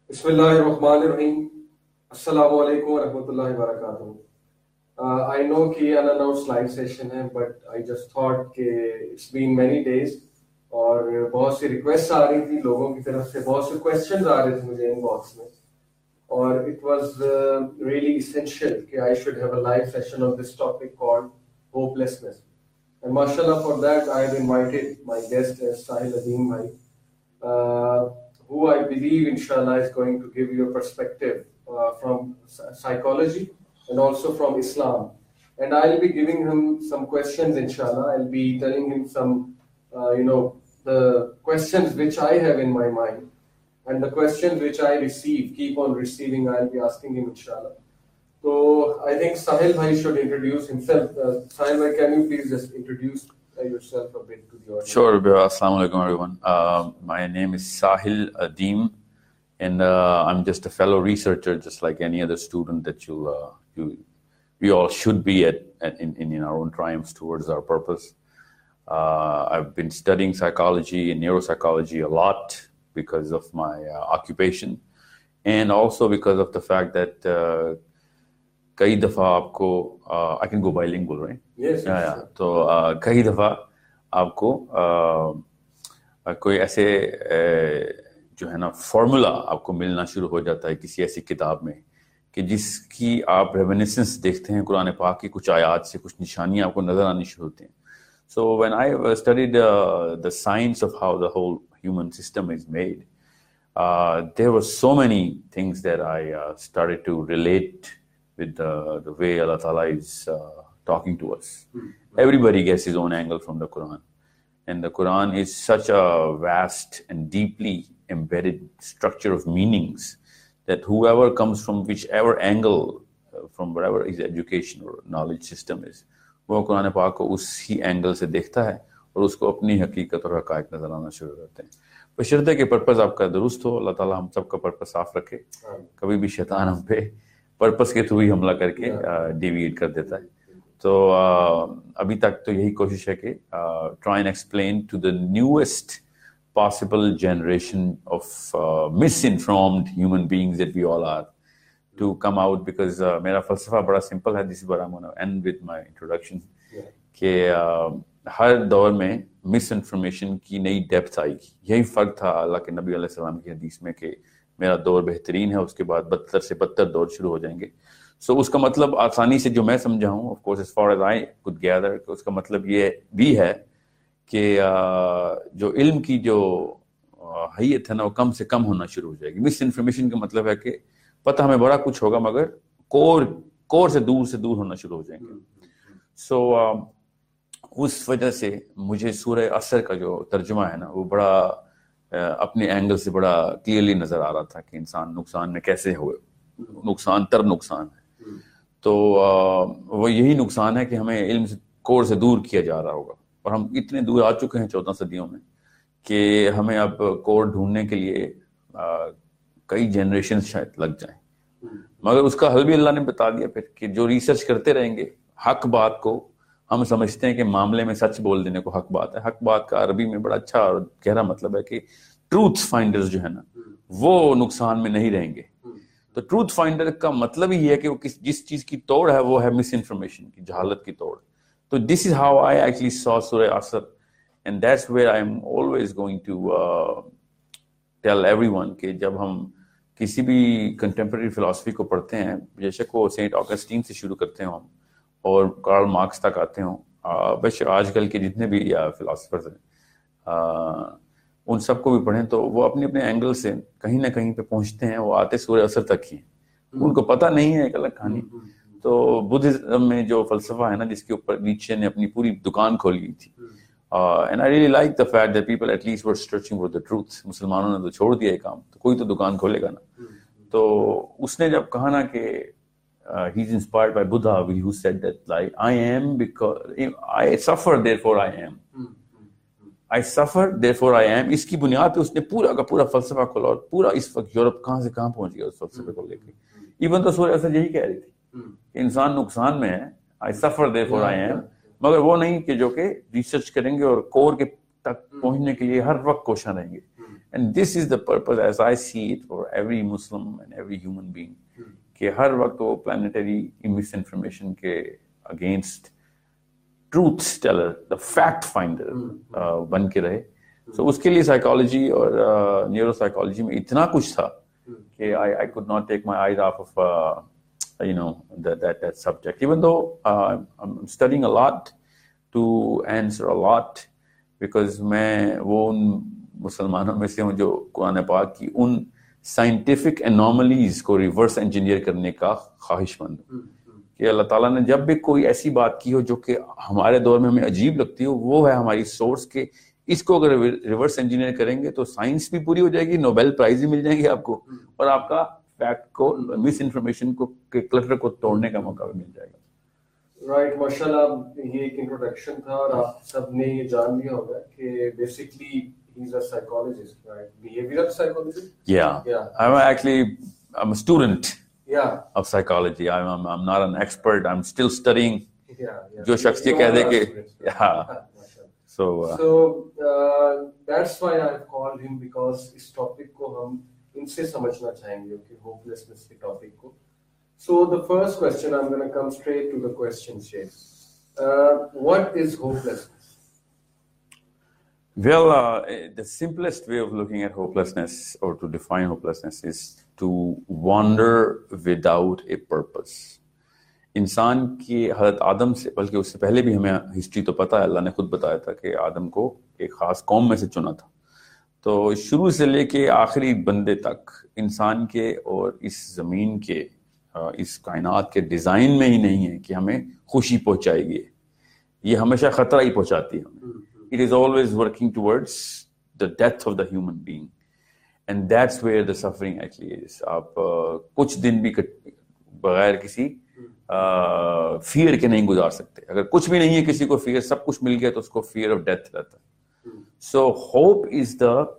بسم اللہ الرحمن الرحیم. السلام علیکم ورحمۃ اللہ وبرکاتہ. I know کہ unannounced live session ہے, but I just thought کہ it's been many days اور بہت سی ریکویسٹ آ رہی تھی لوگوں کی طرف سے, بہت سے questions آ رہے تھے مجھے ان باکس میں, اور it was really essential کہ I should have a live session on this topic called hopelessness. And mashallah for that I have invited my guest as Sahil Adeem bhai, who I believe inshallah is going to give you a perspective from psychology and also from Islam. And I'll be giving him some questions inshallah. I'll be telling him some, the questions which I have in my mind. And the questions which I receive, keep on receiving, I'll be asking him inshallah. So I think Sahil bhai should introduce himself. Sahil bhai, can you please just introduce yourself a bit to the audience? Sure, assalamu alaikum everyone. My name is Sahil Adeem, and I'm just a fellow researcher, just like any other student that we all should be in our own triumphs towards our purpose. I've been studying psychology and neuropsychology a lot because of my occupation, and also because of the fact that کئی دفعہ آپ کو I can go bilingual, right? Yes. تو کئی دفعہ آپ کو کوئی ایسے جو ہے نا فارمولا آپ کو ملنا شروع ہو جاتا ہے کسی ایسی کتاب میں کہ جس کی آپ ریمینسنس دیکھتے ہیں قرآن پاک کی کچھ آیات سے, کچھ نشانیاں آپ کو نظر آنی شروع ہوتی ہیں. So when I studied the science of how the whole human system is made, there were so many things that I started to relate with the way Allah Ta'ala is talking to us. Everybody gets his own angle from the Quran. And the Quran is such a vast and deeply embedded structure of meanings that whoever comes from whichever angle, from whatever his education or knowledge system is, وہ قرآن پاک کو اسی angle سے دیکھتا ہے اور اس کو اپنی حقیقت اور حقائق نظر آنا شروع کرتے ہیں. بشرطے کہ پرپز آپ کا درست ہو. اللہ تعالیٰ ہم سب کا پرپز صاف رکھے. کبھی بھی شیطان ہم پہ پرپس کے تھرو ہی حملہ کر کے ڈیویٹ کر دیتا ہے. تو ابھی تک تو یہی کوشش ہے کہ try and explain to the newest possible generation of misinformed human beings that we all are to come out, because میرا فلسفہ بڑا سمپل ہے. This is what I want to end with my introduction کہ ہر دور میں مس information کی نئی ڈیپتھ آئے گی. یہی فرق تھا اللہ کے نبی علیہ السلام کی حدیث میں کہ میرا دور بہترین ہے, اس کے بعد بدتر سے بدتر دور شروع ہو جائیں گے. سو اس کا مطلب آسانی سے جو میں سمجھا ہوں, of course as far as I could gather, کہ اس کا مطلب یہ بھی ہے کہ جو علم کی جو حیت ہے نا وہ کم سے کم ہونا شروع ہو جائے گی. مس انفارمیشن کا مطلب ہے کہ پتہ ہمیں بڑا کچھ ہوگا مگر کور سے دور ہونا شروع ہو جائیں گے. سو اس وجہ سے مجھے سورہ عصر کا جو ترجمہ ہے نا وہ بڑا اپنے اینگل سے بڑا کلیئرلی نظر آ رہا تھا کہ انسان نقصان میں کیسے ہوئے, نقصان ہے. تو وہ یہی نقصان ہے کہ ہمیں علم سے کور سے دور کیا جا رہا ہوگا, اور ہم اتنے دور آ چکے ہیں 14 صدیوں میں کہ ہمیں اب کور ڈھونڈنے کے لیے کئی جنریشن شاید لگ جائیں. مگر اس کا حل بھی اللہ نے بتا دیا پھر کہ جو ریسرچ کرتے رہیں گے حق بات کو, ہم سمجھتے ہیں کہ معاملے میں سچ بول دینے کو حق بات ہے. حق بات کا عربی میں بڑا اچھا اور گہرا مطلب ہے کہ ٹروتھ فائنڈرز جو ہے نا وہ نقصان میں نہیں رہیں گے. تو ٹروتھ فائنڈر کا مطلب ہی ہے کہ وہ جس چیز کی توڑ ہے وہ ہے مس انفارمیشن کی, جہالت کی توڑ. تو دس is how I actually so سورہ عصر, and that's where I am always going to tell everyone کہ جب ہم کسی بھی کنٹمپرری فلاسفی کو پڑھتے ہیں, بے شک وہ سینٹ آگسٹین سے شروع کرتے ہوں اور کارل مارکس تک آتے ہوں, بس آج کل کے جتنے بھی فلاسفرز ہیں ان سب کو بھی پڑھیں تو وہ اپنے اپنے اینگل سے کہیں نہ کہیں پہ پہنچتے ہیں. وہ آتے سورہ عصر تک ہی ہیں, ان کو پتہ نہیں ہے, ایک الگ کہانی. تو بدھزم میں جو فلسفہ ہے نا جس کے اوپر نیچے نے اپنی پوری دکان کھولی ہوئی تھی, and I really like the fact that people at least were searching for the truth. مسلمانوں نے تو چھوڑ دیا یہ کام, تو کوئی تو دکان کھولے گا نا. تو اس نے جب کہا نا کہ he is inspired by Buddha, who said that like I am because I suffer therefore I am. I suffer therefore I am. اس کی بنیاد پہ اس نے پورا کا پورا فلسفہ کھولا, اور پورا اس وقت یورپ کہاں سے کہاں پہنچ گیا اس فلسفے کو لے کے. ایون تو سورہ عصر یہی کہہ رہی تھی کہ انسان نقصان میں ہے, I suffer therefore I am, مگر وہ نہیں کہ جو کہ ریسرچ کریں گے اور کور کے تک پہنچنے کے لیے ہر وقت کوشاں رہیں گے. And this is the purpose as I see it for every Muslim and every human being, کہ ہر وقت وہ planetary مس انفارمیشن کے against truth teller, the fact finder بن کے رہے. So اس کے لیے سائیکالوجی اور نیورو سائیکالوجی میں اتنا کچھ تھا کہ I could not take my eyes off of that subject, even though I'm studying a lot to answer a lot, because میں وہ ان مسلمانوں میں سے ہوں جو قرآن پاک کی ان سائنٹیفک انوملیز کو ریورس انجینئر کرنے کا خواہش مند ہوں کہ اللہ تعالیٰ نے جب بھی کوئی ایسی بات کی ہو جو کہ ہمارے دور میں ہمیں عجیب لگتی ہو, وہ ہے ہماری سورس کے اس کو اگر ریورس انجینئر کریں گے تو سائنس بھی پوری ہو جائے گی, نوبیل پرائز بھی مل جائیں گے آپ کو, اور آپ کا فیکٹ کو مس انفارمیشن کو کلٹر کو توڑنے کا موقع بھی مل جائے گا. رائٹ, ماشاء اللہ, یہ ایک انٹروڈکشن تھا اور آپ سب نے یہ جان لیا ہوگا کہ basically he is a psychologist, right, behavioural psychologist. I'm a student of psychology. I'm not an expert. I'm still studying. جو شخص یہ کہہ دے کہ So that's why I've called him, because اس ٹاپک کو ہم ان سے سمجھنا چاہیں گے کہ ہوپلیسنس کے ٹاپک کو. So the first question, I'm going to come straight to the question, Sheikh. What is hopelessness? Well, the simplest way of looking at hopelessness or to define hopelessness is to wander without a purpose. انسان کی حضرت آدم سے, بلکہ اس سے پہلے بھی ہمیں history تو پتہ ہے, اللہ نے خود بتایا تھا کہ آدم کو ایک خاص قوم میں سے چنا تھا. تو شروع سے لے کے آخری بندے تک انسان کے اور اس زمین کے اس کائنات کے ڈیزائن میں ہی نہیں ہے کہ ہمیں خوشی پہنچائے گی, یہ ہمیشہ خطرہ ہی پہنچاتی ہے ہمیں. It is always working towards the death of the human being, and that's where the suffering actually is. آپ کچھ دن بھی بغیر کسی فیئر کے نہیں گزار سکتے. اگر کچھ بھی نہیں ہے کسی کو فیئر, سب کچھ مل گیا تو اس کو فیئر آف ڈیتھ رہتا ہے. So hope is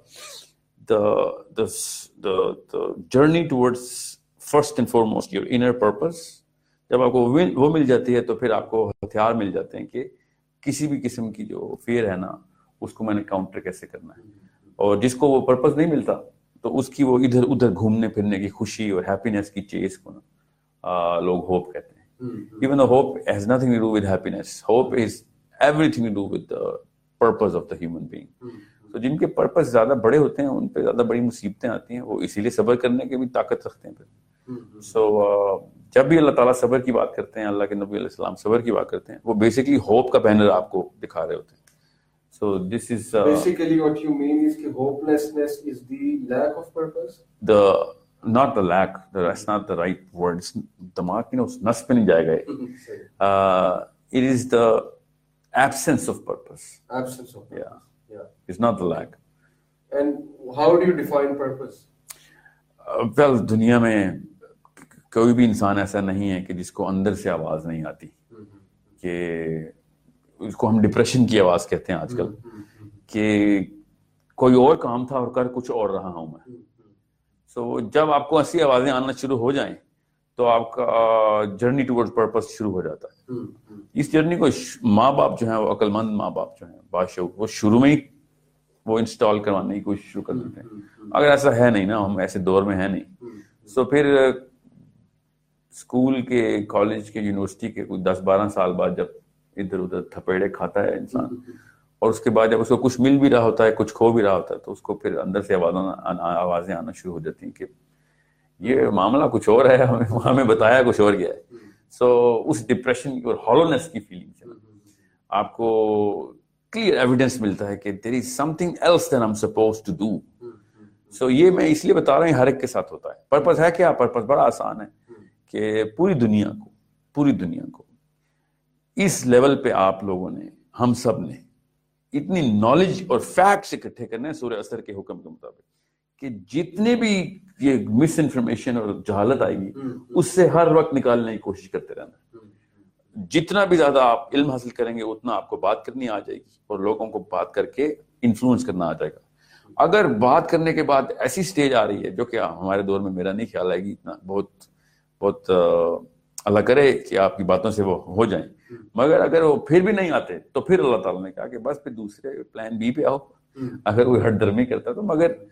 the journey towards first and foremost your inner purpose. جب آپ کو وہ مل جاتی ہے تو پھر آپ کو ہتھیار مل جاتے ہیں کہ کسی بھی قسم کی جو فیئر ہے نا, اس کو میں نے کاؤنٹر کیسے کرنا ہے. اور جس کو وہ پرپز نہیں ملتا تو اس کی وہ ادھر ادھر گھومنے پھرنے کی خوشی اور ہیپینس کی چیز کو نا لوگ ہوپ کہتے ہیں. Even though hope has nothing to do with happiness, hope is everything to do with the purpose of the human being. تو جن کے پرپز زیادہ بڑے ہوتے ہیں ان پہ زیادہ بڑی مصیبتیں آتی ہیں, وہ اسی لیے صبر کرنے کی بھی طاقت رکھتے ہیں پھر. سو جب بھی اللہ تعالیٰ صبر کی بات کرتے ہیں, اللہ کے نبی علیہ السلام صبر کی بات کرتے ہیں, وہ بیسکلی ہوپ کا بینر آپ کو دکھا رہے ہوتے ہیں. So this is basically what you mean is that hopelessness is the lack of purpose. Not the lack, that's not the right word. دماغ اس نس پہ نہیں جائے گا. It is the absence of purpose. Absence of purpose. Yeah. It's not the lack. And how do you define purpose? Well, دنیا میں کوئی بھی انسان ایسا نہیں ہے کہ جس کو اندر سے آواز نہیں آتی, کہ اس کو ہم ڈپریشن کی آواز کہتے ہیں آج کل, کہ کوئی اور کام تھا اور کر کچھ اور رہا ہوں میں. سو جب آپ کو ایسی آوازیں آنا شروع ہو جائیں تو آپ کا جرنی ٹورڈ پرپس شروع ہو جاتا ہے. اس جرنی کو ماں باپ جو ہیں, وہ عقل مند ماں باپ جو ہیں, بادشاہ, وہ شروع میں ہی وہ انسٹال کروانے کی کوشش شروع کر دیتے ہیں. اگر ایسا ہے نہیں نا, ہم ایسے دور میں ہیں نہیں, سو پھر اسکول کے, کالج کے, یونیورسٹی کے کچھ 10-12 سال بعد جب ادھر ادھر تھپیڑے کھاتا ہے انسان, اور اس کے بعد جب اس کو کچھ مل بھی رہا ہوتا ہے, کچھ کھو بھی رہا ہوتا ہے, تو اس کو پھر اندر سے آوازیں آنا شروع ہو جاتی ہیں کہ یہ معاملہ کچھ اور ہے, ہمیں بتایا کچھ اور گیا ہے. سو اس ڈپریشن اور ہالونیس کی فیلنگ سے آپ کو کلیئر ایویڈنس ملتا ہے کہ there is something else that I'm supposed to do. سو یہ میں اس لیے بتا رہا ہوں, ہر ایک کے ساتھ ہوتا ہے. پرپز ہے کیا؟ پرپز بڑا آسان ہے کہ پوری دنیا کو اس لیول پہ آپ لوگوں نے, ہم سب نے اتنی نالج اور فیکٹس اکٹھے کرنے ہیں سورہ اثر کے حکم کے مطابق کہ جتنے بھی یہ مس انفارمیشن اور جہالت آئے گی اس سے ہر وقت نکالنے کی کوشش کرتے رہنا. جتنا بھی زیادہ آپ علم حاصل کریں گے اتنا آپ کو بات کرنی آ جائے گی اور لوگوں کو بات کر کے انفلوئنس کرنا آ جائے گا. اگر بات کرنے کے بعد ایسی سٹیج آ رہی ہے جو کہ ہمارے دور میں میرا نہیں خیال آئے گی اتنا, بہت اللہ کرے کہ آپ کی باتوں سے وہ ہو جائیں, مگر اگر وہ پھر بھی نہیں آتے تو پھر اللہ تعالیٰ نے کہا کہ بس پھر دوسرے پلان بی پہ آؤ. اگر کوئی ہٹ درمی کرتا تو, مگر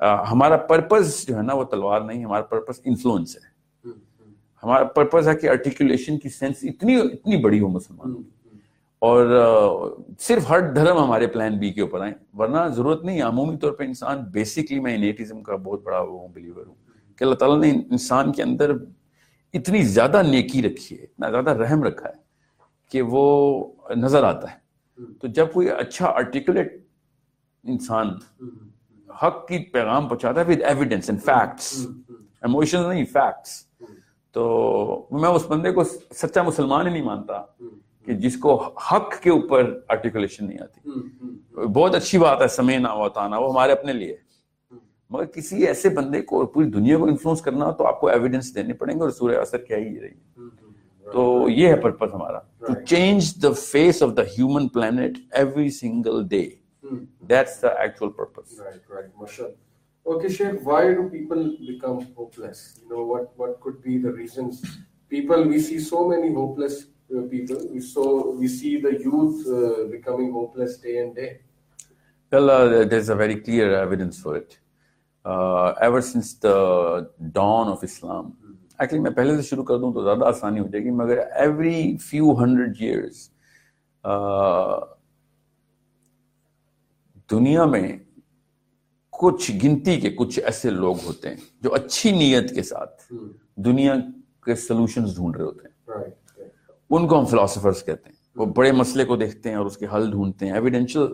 ہمارا پرپز جو ہے نا وہ تلوار نہیں، ہمارا پرپز انفلوئنس ہے. ہمارا پرپز ہے کہ آرٹیکولیشن کی سینس اتنی بڑی ہو مسلمانوں کی، اور صرف ہر دھرم ہمارے پلان بی کے اوپر آئیں، ورنہ ضرورت نہیں. عمومی طور پہ انسان بیسکلی، میں انیٹزم کا بہت بڑا بلیور ہوں کہ اللہ تعالیٰ نے انسان کے اندر اتنی زیادہ نیکی رکھی ہے، اتنا زیادہ رحم رکھا ہے کہ وہ نظر آتا ہے. تو جب کوئی اچھا آرٹیکولیٹ انسان حق کی پیغام پہنچاتا ہے with evidence and facts, emotions نہیں، فیکٹس، تو میں اس بندے کو سچا مسلمان ہی نہیں مانتا کہ جس کو حق کے اوپر آرٹیکولیشن نہیں آتی. بہت اچھی بات ہے سمعنا و اطعنا، وہ ہمارے اپنے لیے، مگر کسی ایسے بندے کو پوری دنیا کو انفلوئنس کرنا ہو تو آپ کو ایویڈنس دینے پڑیں گے، اور سورہ اثر کیا ہی رہی ہے. تو یہ ہے پرپز ہمارا، to change the face of the human planet every single day. That's the actual purpose. Right, mashallah. Okay, Sheikh, why do people become hopeless? What could be the reasons? We see so many hopeless people. We see the youth becoming hopeless day and day. Well, there's a very clear evidence for it. Ever since the dawn of Islam. Actually, میں پہلے سے شروع کر دوں تو زیادہ آسانی ہو جائے گی، مگر every few hundred years دنیا میں کچھ گنتی کے کچھ ایسے لوگ ہوتے ہیں جو اچھی نیت کے ساتھ دنیا کے سلوشنز ڈھونڈ رہے ہوتے ہیں. ان کو ہم فلاسفرز کہتے ہیں. وہ بڑے مسئلے کو دیکھتے ہیں اور اس کے حل ڈھونڈتے ہیں،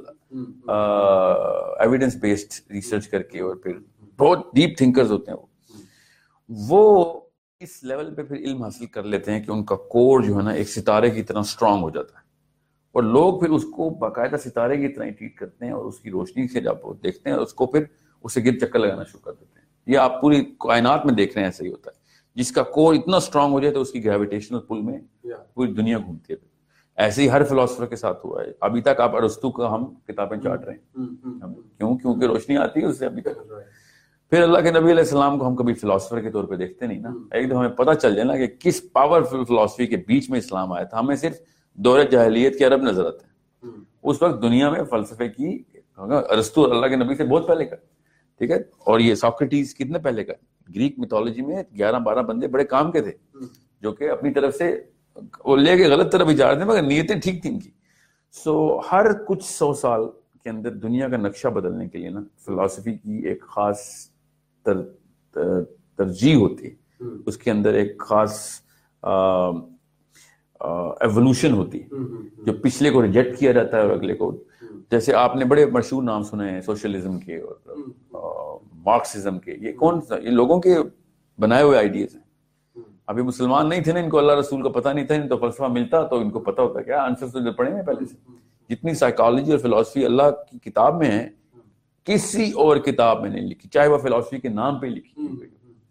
ایویڈنس بیسڈ ریسرچ کر کے، اور پھر بہت ڈیپ تھنکرز ہوتے ہیں. وہ اس لیول پہ پھر علم حاصل کر لیتے ہیں کہ ان کا کور جو ہے نا ایک ستارے کی طرح اسٹرانگ ہو جاتا ہے، اور لوگ پھر اس کو باقاعدہ ستارے کی طرح ہی ٹریٹ کرتے ہیں، اور اس کی روشنی سے جب وہ دیکھتے ہیں اس کو پھر اسے گر چکر لگانا شروع کر دیتے ہیں. یہ آپ پوری کائنات میں دیکھ رہے ہیں، ایسا ہی ہوتا ہے. جس کا کور اتنا اسٹرانگ ہو جائے تو اس کی گریویٹیشنل پل میں پوری دنیا گھومتی ہے. ایسے ہی ہر فلاسفر کے ساتھ ہوا ہے. ابھی تک آپ ارسطو کا ہم کتابیں چاٹ رہے ہیں، کیونکہ روشنی آتی ہے اس سے ابھی تک. پھر اللہ کے نبی علیہ السلام کو ہم کبھی فلاسفر کے طور پہ دیکھتے نہیں نا. ایک دم ہمیں پتہ چل جائے نا کہ کس پاورفل فلاسفی کے بیچ میں اسلام آیا تھا. ہمیں صرف دور جاہلیت کے عرب نظر آتے ہیں. اس وقت دنیا میں فلسفے کی ارسطو اللہ کے نبی سے بہت پہلے کا، ٹھیک ہے. اور یہ ساکریٹیز کتنے پہلے کا. گریک میتھولوجی میں 11-12 بندے بڑے کام کے تھے جو کہ اپنی طرف سے وہ لے کے غلط طرف ہی جا رہے تھے، مگر نیتیں ٹھیک تھیں ان کی. سو ہر کچھ 100 سال کے اندر دنیا کا نقشہ بدلنے کے لیے نا فلسفی کی ایک خاص ترجیح ہوتی ہے، اس کے اندر ایک خاص ایوولوشن ہوتی ہے جو پچھلے کو ریجیکٹ کیا جاتا ہے اور اگلے کو. جیسے آپ نے بڑے مشہور نام سنے ہیں سوشلزم کے اور مارکسزم کے. یہ کون سا؟ یہ لوگوں کے بنائے ہوئے آئیڈیاز ہیں. ابھی مسلمان نہیں تھے نا، ان کو اللہ رسول کا پتہ نہیں تھا، ان تو فلسفہ ملتا تو ان کو پتہ ہوتا. کیا آنسر تو پڑھے ہیں پہلے سے. جتنی سائیکالوجی اور فلسفی اللہ کی کتاب میں ہے کسی اور کتاب میں نہیں لکھی، چاہے وہ فلسفی کے نام پہ لکھی ہوئی.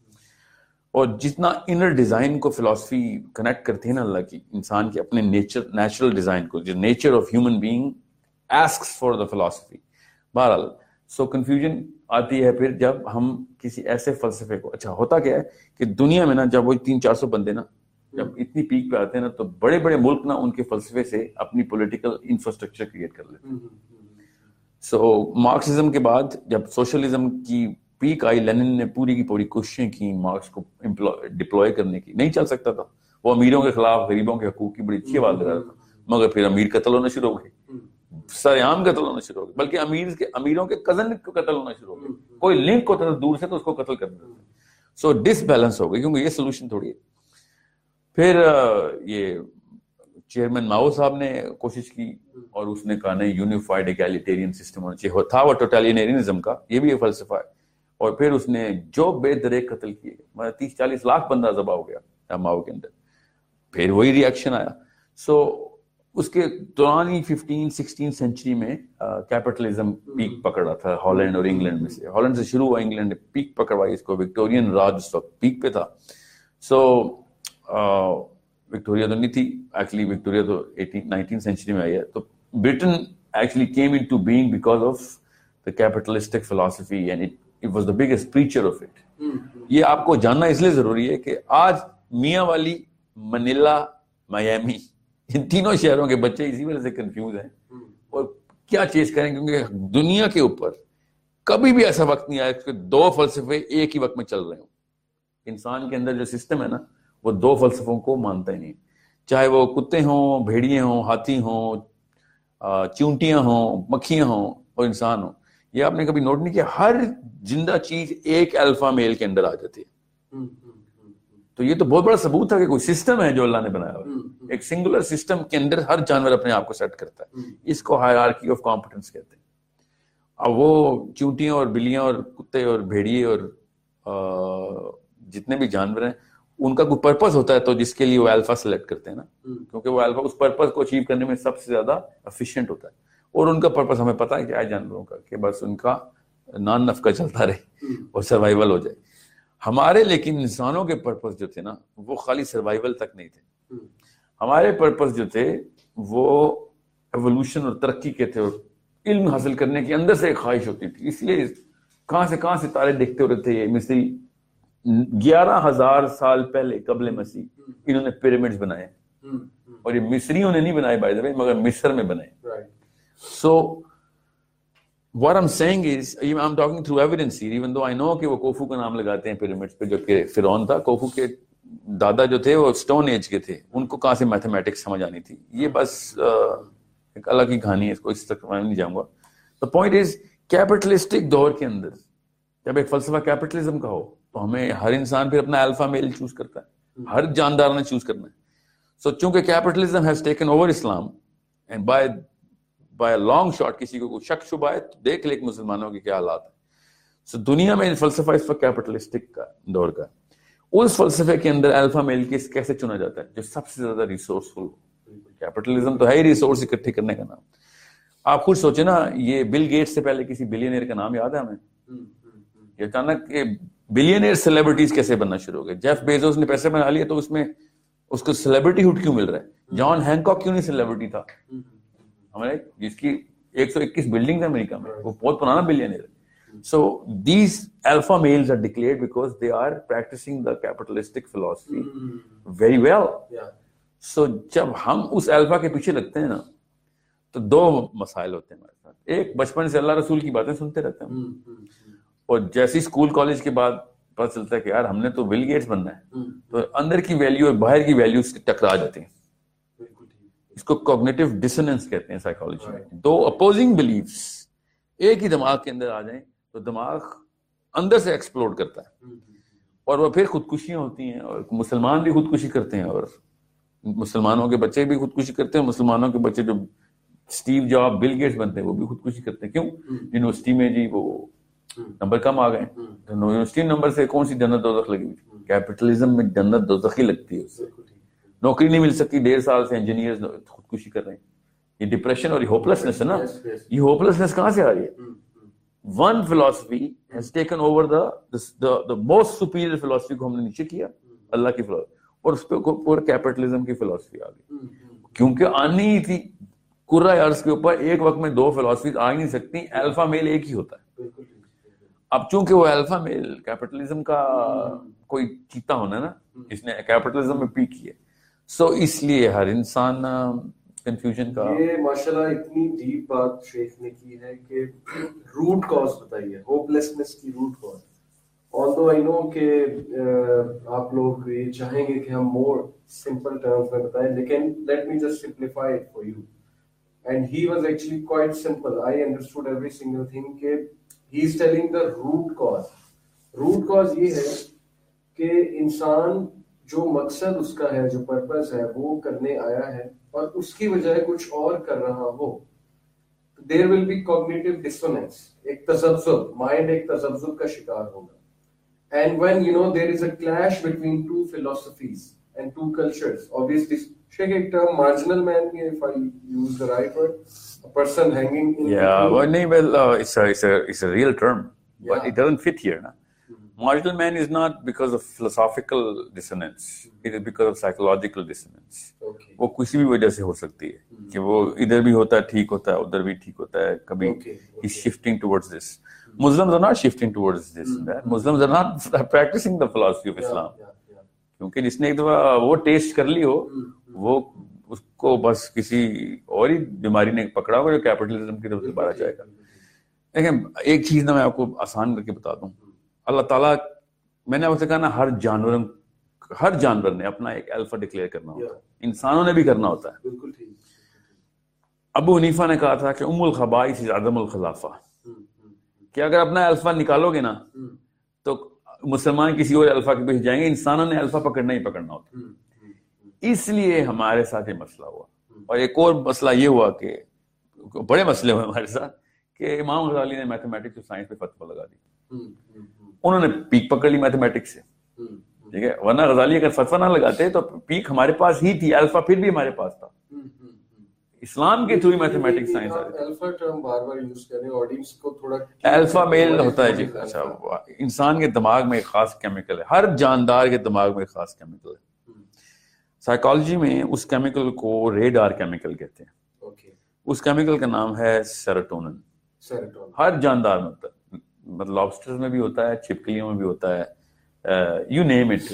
اور جتنا انر ڈیزائن کو فلسفی کنیکٹ کرتی ہے نا اللہ کی انسان کے اپنے نیچرل ڈیزائن کو، جو nature of human being asks for the philosophy. بہرحال سو کنفیوژن آتی ہے پھر جب ہم کسی ایسے فلسفے کو. اچھا ہوتا کیا ہے کہ دنیا میں نا جب وہ 300-400 بندے نا جب اتنی پیک پہ آتے ہیں نا تو بڑے بڑے ملک نا ان کے فلسفے سے اپنی پولیٹیکل انفراسٹرکچر کریٹ کر لیتے ہیں. سو مارکسزم کے بعد جب سوشلزم کی پیک آئی، لینن نے پوری کی پوری کوششیں کی مارکس کو ڈپلوائے کرنے کی. نہیں چل سکتا تھا، وہ امیروں کے خلاف غریبوں کے حقوق کی بڑی اچھی آواز لگا رہا تھا، مگر پھر امیر قتل ہونا شروع ہو گئے، سر عام قتل ہونا شروع ہو گئے، بلکہ امیروں کے کزن کو قتل ہونا شروع ہو گئے. کوئی لنک ہوتا تھا دور سے تو اس کو قتل کر دیتے تھے. سو ڈس بیلنس ہو گئی، کیونکہ یہ سولوشن تھوڑی ہے. پھر یہ چیئرمین ماؤ صاحب نے کوشش کی اور اس نے کہا نہیں یونیفائڈ ایگالیٹیرین سسٹم ہونا چاہیے. تھا وہ ٹوٹالینیرینزم کا، یہ بھی ایک فلسفہ ہے. اور پھر اس نے جو بے دریک قتل کیے، 30-40 لاکھ بندہ ذبح ہو گیا ماؤ کے اندر. پھر وہی ری ایکشن آیا. سو اس کے دوران ہی 15-16 سینچری میں کیپٹلزم پیک پکڑ رہا تھا ہالینڈ اور انگلینڈ میں سے. ہالینڈ سے شروع ہوا، انگلینڈ نے پیک پکڑوائی اس کو. وکٹورین راج اس وقت پیک پہ تھا. سو وکٹوریا تو نہیں تھی ایکچولی، وکٹوریا تو 19 سینچری میں آئی ہے. تو Britain actually came into being because of the capitalistic فلسفی and it was the biggest preacher of it. یہ آپ کو جاننا اس لیے ضروری ہے کہ آج میاں والی، منیلا، میامی، ان تینوں شہروں کے بچے اسی وجہ سے کنفیوز ہیں اور کیا چیز کریں، کیونکہ دنیا کے اوپر کبھی بھی ایسا وقت نہیں آیا کہ دو فلسفے ایک ہی وقت میں چل رہے ہوں. انسان کے اندر جو سسٹم ہے نا وہ دو فلسفوں کو مانتا ہی نہیں, چاہے وہ کتے ہوں, بھیڑیے ہوں, ہاتھی ہوں, چونٹیاں ہوں, مکھیاں ہوں اور انسان ہوں. یہ آپ نے کبھی نوٹ نہیں کیا, ہر زندہ چیز ایک الفا میل کے اندر آ جاتی ہے. تو یہ تو بہت بڑا ثبوت تھا کہ کوئی سسٹم ہے جو اللہ نے بنایا ہوا, ایک سنگولر سسٹم کے اندر ہر جانور اپنے آپ کو سیٹ کرتا ہے. اس کو ہائرارکی آف کمپٹنس کہتے ہیں. اب وہ چونٹیاں اور بلیاں اور کتے اور بھیڑیے اور جتنے بھی جانور ہیں ان کا کوئی پرپز ہوتا ہے تو جس کے لیے وہ الفا سلیکٹ کرتے ہیں نا, کیونکہ وہ الفا اس پرپز کو اچیو کرنے میں سب سے زیادہ افیشینٹ ہوتا ہے. اور ان کا پرپز ہمیں پتہ ہے کیا ہے جانوروں کا, کہ بس ان کا نان نفقہ چلتا رہے اور سروائیول ہو جائے. ہمارے لیکن انسانوں کے پرپز جو تھے نا وہ خالی سروائیول تک نہیں تھے. ہمارے پرپز جو تھے وہ ایوولوشن اور ترقی کے تھے, اور علم حاصل کرنے کی اندر سے ایک خواہش ہوتی تھی. اس لیے کہاں سے تارے دیکھتے ہو رہے تھے. یہ مصری 11,000 سال پہلے قبل مسیح انہوں نے پیرامڈز بنائے, اور یہ مصریوں نے نہیں بنائے بائی دا وے, مگر مصر میں بنائے. So what I'm saying is, I'm talking through evidence here, even though I know کہ وہ کوفو کا نام لگاتے ہیں پیرامڈز پہ, جو کہ فرعون تھا. کوفو کے دادا جو تھے وہ اسٹون ایج کے تھے, ان کو کہاں سے میتھمیٹکس سمجھ آنی تھی. یہ بس ایک الگ ہی کہانی ہے, اس کو اس تک میں نہیں جاؤں گا. The point is, کیپٹلسٹک دور کے اندر جب ایک فلسفہ کیپٹلزم کا ہو تو ہمیں ہر انسان پھر اپنا الفا میل چوز کرتا ہے, ہر جاندار نے چوز کرنا ہے. سو چونکہ capitalism has taken over Islam, and by a long shot کسی کو کوئی شک شبہ ہے تو دیکھ لے کہ مسلمانوں کے کیا حالات ہیں. سو دنیا میں فلسفہ اس وقت کیپٹلسٹک کا دور کا. اس فلسفے کے اندر الفا میل کیسے چنا جاتا ہے, جو سب سے زیادہ ریسورسفل ہو. کیپٹلزم تو ہے ہی ریسورس اکٹھے کرنے کا نام. آپ خود سوچے نا, یہ بل گیٹس سے پہلے کسی بلینئر کا نام یاد ہے ہمیں؟ یہ اچانک بلینئر سیلیبریٹیز کیسے بننا شروع ہو گئے. جیف بیزوس نے پیسے بنا لیے تو اس میں اس کو سیلیبریٹی ہوڈ کیوں مل رہا ہے؟ جان ہینکاک کیوں نہیں سیلیبریٹی تھا ہمارے, جس کی 121 بلڈنگ ہے امریکہ میں, وہ بہت پرانا بلینئر ہے. So these alpha males are declared because they are practicing the capitalistic philosophy very well. So جب ہم اس الفا کے پیچھے لگتے ہیں نا تو دو مسائل ہوتے ہیں ہمارے ساتھ. ایک, بچپن سے اللہ رسول کی باتیں سنتے رہتے ہیں, اور جیسے اسکول کالج کے بعد پتہ چلتا ہے کہ یار ہم نے تو بل گیٹس بننا ہے, تو اندر کی ویلیو اور باہر کی ویلیو ٹکرا جاتی ہیں. اس کو کوگنیٹو ڈسوننس کہتے ہیں سائیکالوجی میں. دو اپوزنگ بلیفس ایک ہی دماغ کے اندر آ جائیں تو دماغ اندر سے ایکسپلوڈ کرتا ہے, اور وہ پھر خودکشیاں ہوتی ہیں, اور مسلمان بھی خودکشی کرتے ہیں, اور مسلمانوں کے بچے بھی خودکشی کرتے ہیں. مسلمانوں کے بچے جو اسٹیو جاب بل گیٹس بنتے ہیں وہ بھی خودکشی کرتے ہیں. کیوں؟ یونیورسٹی میں جی وہ نمبر کم آ گئے, یونیورسٹی نمبر سے کون سی جنت دوزخ لگی ہوئی؟ کیپٹلزم میں جنت دوزخ ہی لگتی ہے. نوکری نہیں مل سکتی, 1.5 سال سے انجینئرز خودکشی کر رہے ہیں. یہ ڈپریشن اور یہ ہوپلسنس ہے نا, یہ ہوپلسنس کہاں سے آ رہی ہے؟ One philosophy has taken over the most superior philosophy کو ہم نے نیچے کیا, اللہ کی فلسفی, اور اس پہ پورا کیپٹلزم کی فلسفی آ گئی. کیونکہ آنی ہی تھی کرۂ ارض کے اوپر ایک وقت میں دو فلسفیز آ ہی نہیں سکتی, الفا میل ایک ہی ہوتا ہے. اب چونکہ وہ الفا میل کیپٹلزم کا کوئی چیتا ہونا نا, جس نے کیپٹلزم میں پی کی ہے, سو اس لیے ہر انسان کنفیوژن کا. یہ ماشاءاللہ اتنی ڈیپ بات شیخ نے کی ہے کہ روٹ کاز بتائیے, ہوپلیسنس کی root cause. although I know کہ آپ لوگ یہ چاہیں گے کہ ہم مور سمپل ٹرمز میں بتائیں, لیکن let me just simplify it for you. And he was actually quite simple. I understood every single thing کہ he is telling the root cause. root cause یہ ہے کہ انسان جو مقصد اس کا ہے, جو پرپس ہے, وہ کرنے آیا ہے, اور اس کی بجائے کچھ اور کر رہا ہو, there will be cognitive dissonance, ایک تذبذب, مائنڈ ایک تذبذب کا شکار ہوگا. And when there is a clash between two philosophies and two cultures, obviously Sheikh, ایک term marginal man بھی, if I use the right word, a person hanging in it's a real term, but it doesn't fit here, na? Marginal man is not because of philosophical dissonance, it is because of psychological dissonance. وہ کسی بھی وجہ سے ہو سکتی ہے کہ وہ ادھر بھی ہوتا ہے ٹھیک ہوتا ہے, ادھر بھی ٹھیک ہوتا ہے, کبھی he's shifting towards this. Muslims are not shifting towards this and that. Muslims are not practicing the philosophy of Islam. کیونکہ جس نے ایک دفعہ وہ ٹیسٹ کر لی ہو, وہ اس کو بس کسی اور ہی بیماری نے پکڑا ہوگا جو کیپٹلزم کی طرف سے باہر جائے گا. دیکھیں ایک چیز نا میں آپ کو آسان کر کے بتا دوں. اللہ تعالیٰ, میں نے آپ سے کہا نا, ہر جانور نے اپنا ایک الفا ڈکلیئر کرنا ہوتا ہے, انسانوں نے بھی کرنا ہوتا ہے. بالکل ٹھیک. ابو حنیفہ نے کہا تھا کہ ام الخبائث عدم الخلافہ, کہ اگر اپنا الفا نکالو گے نا تو مسلمان کسی اور الفا کے پیچھے جائیں گے, انسانوں نے الفا پکڑنا ہی پکڑنا ہوتا. اس لیے ہمارے ساتھ یہ مسئلہ ہوا. اور ایک اور مسئلہ یہ ہوا کہ بڑے مسئلے ہوئے ہمارے ساتھ کہ امام غزالی نے میتھمیٹکس اور سائنس پہ فتویٰ لگا دی. انہوں نے پیک پکڑ لی میتھمیٹکس سے, ٹھیک ہے, ورنہ غزالی اگر فتویٰ نہ لگاتے تو پیک ہمارے پاس ہی تھی, الفا پھر بھی ہمارے پاس تھا. اسلام کے تھرو میتھمیٹکس سائنس آ رہی. الفا ٹرم بار بار یوز کریں, آڈینس کو تھوڑا الفا میل ہوتا ہے جی. اچھا, انسان کے دماغ میں ایک خاص کیمیکل ہے, ہر جاندار کے دماغ میں ایک خاص کیمیکل ہے. سائیکالوجی میں اس کیمیکل کو ریڈار کیمیکل کہتے ہیں. اس کیمیکل کا نام ہے سیروٹونن. ہر جاندار میں ہوتا ہے, مطلب لابسٹر میں بھی ہوتا ہے, چھپکلیوں میں بھی ہوتا ہے, you name it.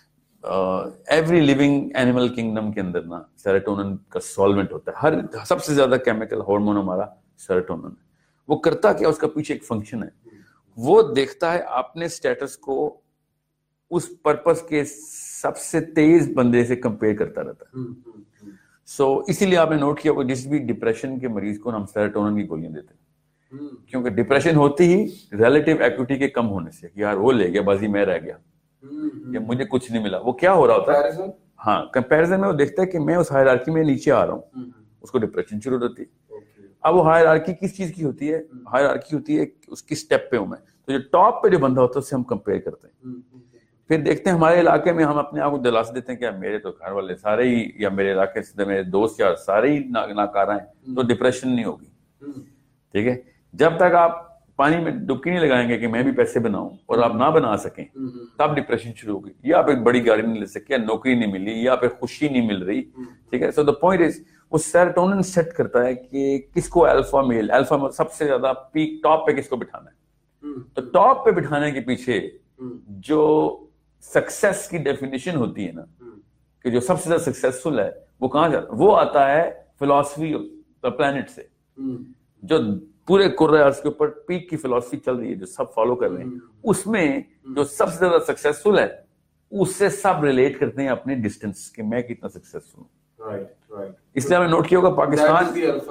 Every living animal kingdom کے اندر نا سیروٹونن کا سالوینٹ ہوتا ہے. ہر سب سے زیادہ کیمیکل ہارمون ہمارا سیروٹونن ہے. وہ کرتا کیا, اس کا پیچھے ایک فنکشن ہے, وہ دیکھتا ہے اپنے سٹیٹس کو اس پرپس کے سب سے تیز بندے سے کمپیئر کرتا رہتا ہے. سو اسی لیے آپ نے نوٹ کیا کہ جس بھی ڈپریشن کے مریض کو ہم سیروٹونن کی گولیاں دیتے ہیں, کیونکہ ڈپریشن ہوتی ہی ریلیٹیو ایکوٹی کے کم ہونے سے, یار وہ لے گیا بازی میں رہ گیا, یا مجھے کچھ نہیں ملا. وہ کیا ہو رہا ہوتا ہے, ہاں کمپیریزن میں وہ دیکھتا ہے کہ میں اس ہائرارکی میں نیچے آ رہا ہوں, اس کو ڈپریشن شروع ہوتی ہے. اب وہ ہائرارکی کس چیز کی ہوتی ہے, ہائرارکی ہوتی ہے اس کی سٹیپ پہ ہوں میں, تو جو ٹاپ پہ جو بندہ ہوتا ہے اس سے ہم کمپیئر کرتے ہیں. پھر دیکھتے ہیں ہمارے علاقے میں ہم اپنے آپ کو دلاس دیتے ہیں کہ میرے تو گھر والے سارے ہی, یا میرے علاقے سے میرے دوست یا سارے ہی ناکارہ ہیں, تو ڈپریشن نہیں ہوگی. ٹھیک ہے, جب تک آپ پانی میں ڈبکی نہیں لگائیں گے کہ میں بھی پیسے بناؤں اور آپ نہ بنا سکیں, تب ڈپریشن شروع ہوگی. یا آپ ایک بڑی گاڑی نہیں لے سکے, یا نوکری نہیں ملی, یا آپ خوشی نہیں مل رہی. ٹھیک ہے, سو دا پوائنٹ از وہ سیروٹونن سیٹ کرتا ہے کہ کس کو الفا میل, الفا سب سے زیادہ پیک ٹاپ پہ کس کو بٹھانا ہے. تو ٹاپ پہ بٹھانے کے پیچھے جو سکسیس کی ڈیفینیشن ہوتی ہے نا, کہ جو سب سے زیادہ سکسیسفل ہے وہ کہاں جاتا ہے, وہ آتا ہے فلاسفی آف پلانٹ سے, جو پورے کرۂ ارض کے اوپر پیک کی فلاسفی چل رہی ہے, جو سب فالو کر رہے ہیں. اس میں جو سب سے زیادہ سکسیسفل ہے اس سے سب ریلیٹ کرتے ہیں اپنے ڈسٹینس, کہ میں کتنا سکسیسفل ہوں. اس لیے ہم نے نوٹ کیا ہوگا پاکستان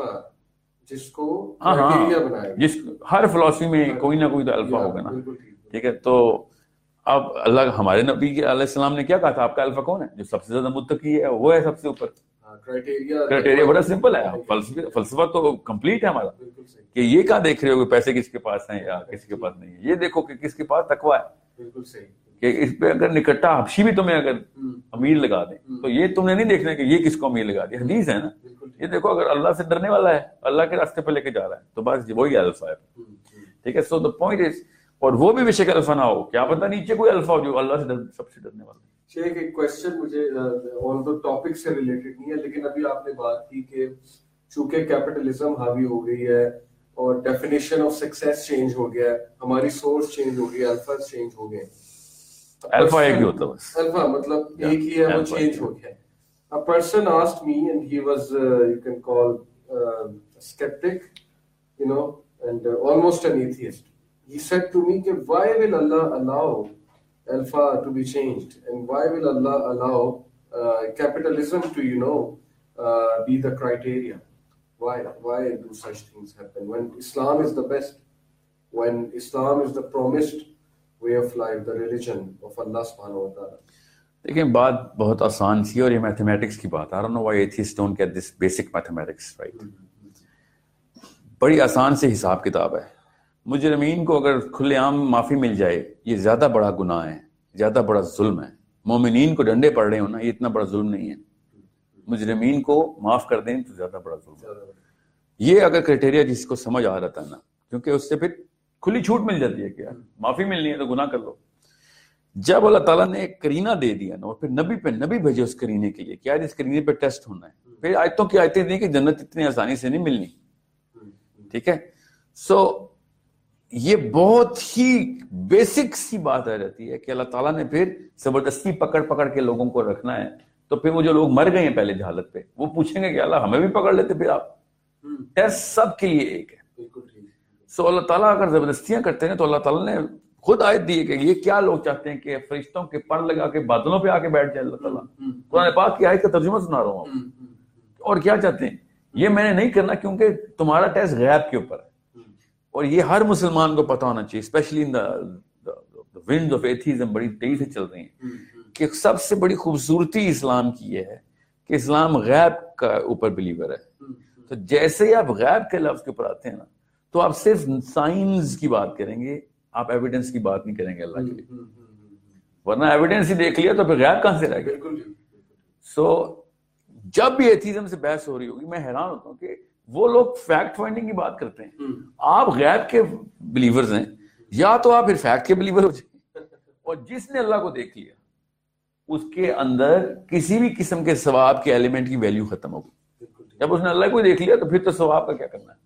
جس کو جس ہر فلاسفی میں کوئی نہ کوئی تو الفا ہوگا نا. ٹھیک ہے, تو اب اللہ ہمارے نبی علیہ السلام نے کیا کہا تھا, آپ کا الفا کون ہے, جو سب سے زیادہ متقی ہے وہ ہے سب سے اوپر. کرائٹیریا بڑا سمپل ہے, فلسفہ تو کمپلیٹ ہے ہمارا, کہ یہ کہاں دیکھ رہے ہو کہ پیسے کس کے پاس ہیں یا کسی کے پاس نہیں ہے, یہ دیکھو کہ کس کے پاس تقویٰ ہے. بالکل صحیح, کہ اس پہ اگر نکٹا حبشی بھی تمہیں اگر امیر لگا دیں تو یہ تم نے نہیں دیکھنا کہ یہ کس کو امیر لگا دیا. حدیث ہے نا, یہ دیکھو اگر اللہ سے ڈرنے والا ہے, اللہ کے راستے پہ لے کے جا رہا ہے, تو بس وہی الفا ہے. ٹھیک ہے, سو دا پوائنٹ از, اور وہ بھی بے شک الفا نہ ہو, کیا پتہ نیچے کوئی الفا ہو جو اللہ سے سب سے ڈرنے والا ہے. شیخ ایک کوشچن مجھے آن دا ٹاپک سے ریلیٹڈ نہیں ہے, لیکن ابھی آپ نے بات کی کہ چونکہ کیپٹلزم حاوی ہو گئی ہے اور ڈیفینیشن آف سکسیس چینج ہو گیا ہے, ہماری سورس چینج ہو گئی, الفا چینج ہو گئے. الفا ایک ہی ہوتا ہے بس, الفا مطلب ایک ہی ہے, وہ چینج ہو گیا. A person asked me, and he was you can call skeptic, you know, and almost an atheist. He said to me, why will Allah allow alpha to be changed, and why will Allah allow capitalism to, you know, be the criteria? Why do such things happen when Islam is the best, when Islam is the promised way of life, the religion of Allah subhanahu wa ta'ala? دیکھیں بات بہت آسان سی, اور یہ mathematics کی بات, I don't know why atheists don't get this basic mathematics right. بڑی آسان سے حساب کتاب ہے. مجرمین کو اگر کھلے عام معافی مل جائے, یہ زیادہ بڑا گناہ ہے, زیادہ بڑا ظلم ہے. مومنین کو ڈنڈے پڑ رہے ہو نا, یہ اتنا بڑا ظلم نہیں ہے. مجرمین کو معاف کر دیں تو زیادہ بڑا ظلم ہے. یہ اگر کرائٹیریا جس کو سمجھ آ رہا تھا نا, کیونکہ اس سے پھر کھلی چھوٹ مل جاتی ہے کہ یار معافی ملنی ہے تو گناہ کر لو. جب اللہ تعالیٰ نے ایک کرینہ دے دیا نا, اور پھر نبی بھیجے اس کرینے کے لیے, کیا اس کرینے پہ ٹیسٹ ہونا ہے. پھر آیتوں کی آیتیں دی کہ جنت اتنی آسانی سے نہیں ملنی. ٹھیک ہے, سو یہ بہت ہی بیسک سی بات آ جاتی ہے کہ اللہ تعالیٰ نے پھر زبردستی پکڑ کے لوگوں کو رکھنا ہے. تو پھر وہ جو لوگ مر گئے ہیں پہلے جہالت پہ, وہ پوچھیں گے کہ اللہ ہمیں بھی پکڑ لیتے. پھر آپ ٹیسٹ سب کے لیے ایک ہے. سو اللہ تعالیٰ اگر زبردستیاں کرتے ہیں تو اللہ تعالیٰ نے خود آیت دی ہے کہ یہ کیا لوگ چاہتے ہیں کہ فرشتوں کے پر لگا کے بادلوں پہ آ کے بیٹھ جائے اللہ تعالیٰ. قرآن پاک کی آیت کا ترجمہ سنا رہا ہوں. اور کیا چاہتے ہیں؟ یہ میں نے نہیں کرنا کیونکہ تمہارا ٹیسٹ غیب کے اوپر ہے, اور یہ ہر مسلمان کو پتا ہونا چاہیے, especially in the winds of atheism بڑی تیزی سے چل رہی ہیں, کہ سب سے بڑی خوبصورتی اسلام کی یہ ہے کہ اسلام غیب کا اوپر بلیور ہے. تو جیسے ہی آپ غیب کے لفظ کے اوپر آتے ہیں نا, تو آپ صرف سائنس کی بات کریں گے, آپ ایویڈنس کی بات نہیں کریں گے اللہ کے لیے, ورنہ ایویڈنس ہی دیکھ لیا تو پھر غیب کہاں سے رہ گیا. سو جب بھی ایتھیزم سے بحث ہو رہی ہوگی میں حیران ہوتا ہوں کہ وہ لوگ فیکٹ فائنڈنگ کی بات کرتے ہیں. آپ غیب کے بلیورز ہیں, یا تو آپ پھر فیکٹ کے بلیور ہو جائیں. اور جس نے اللہ کو دیکھ لیا اس کے اندر کسی بھی قسم کے ثواب کے ایلیمنٹ کی ویلیو ختم ہو گئی. جب اس نے اللہ کو دیکھ لیا تو پھر تو ثواب کا کیا کرنا ہے.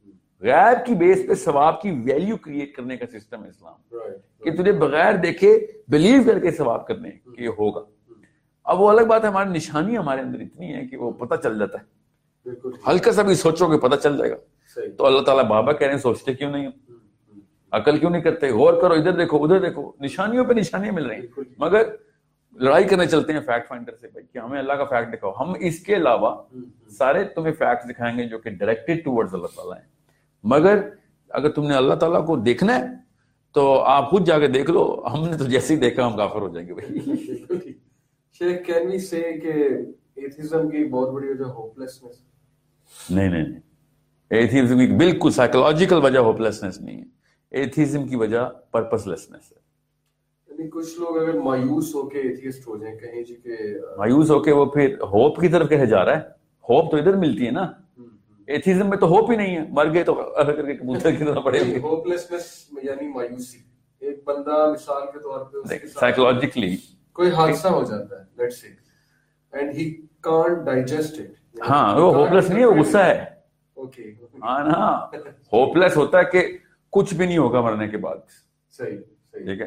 غیب کی بیس پہ ثواب کی ویلیو کریٹ کرنے کا سسٹم ہے اسلام, کہ تجھے بغیر دیکھے بلیو کر کے ثواب کرنے کہ یہ ہوگا. اب وہ الگ بات ہے, ہماری نشانیاں ہمارے اندر اتنی ہیں کہ وہ پتہ چل جاتا ہے, ہلکا سا بھی سوچو کہ پتہ چل جائے گا. تو اللہ تعالیٰ بابا کہہ رہے ہیں سوچتے کیوں نہیں, عقل کیوں نہیں کرتے, غور کرو, ادھر دیکھو ادھر دیکھو, نشانیوں پہ نشانیاں مل رہی ہیں, مگر لڑائی کرنے چلتے ہیں فیکٹ فائنڈر سے بھائی کہ ہمیں اللہ کا فیکٹ دکھاؤ. ہم اس کے علاوہ سارے تمہیں فیکٹ دکھائیں گے جو کہ ڈائریکٹڈ ٹورڈز اللہ تعالیٰ ہیں, مگر اگر تم نے اللہ تعالیٰ کو دیکھنا ہے تو آپ خود جا کے دیکھ لو. ہم نے تو جیسے ہی دیکھا ہم کافر ہو جائیں گے بھائی. شیخ کین وی سے کہ ایتھیزم کی بہت بڑی وجہ ہوپلیسنس؟ نہیں, ایتھیزم کی بالکل سائیکولوجیکل وجہ ہوپلیسنس نہیں ہے. ایتھیزم کی وجہ پرپس لیسنس ہے. یعنی کچھ لوگ اگر مایوس ہو کے ایتھیسٹ ہو جائیں کہیں جی کہ مایوس ہو کے وہ پھر ہوپ کی طرف کہے جا رہا ہے. ہوپ تو ادھر ملتی ہے نا, ایتھیزم میں تو ہوپ ہی نہیں ہے, مر گئے تو کر کے کبوتر کی طرح پڑے ہوئے. ہوپلیسنس یعنی مایوسی. ایک بندہ مثال کے طور پہ سائیکولوجیکلی کوئی حادثہ ہو جاتا ہے let's say and he can't digest it. ہاں وہ ہوپلیس نہیں ہے, وہ غصہ ہے. اوکے ہاں نا, ہوپلیس ہوتا ہے کہ کچھ بھی نہیں ہوگا مرنے کے بعد. صحیح ٹھیک ہے,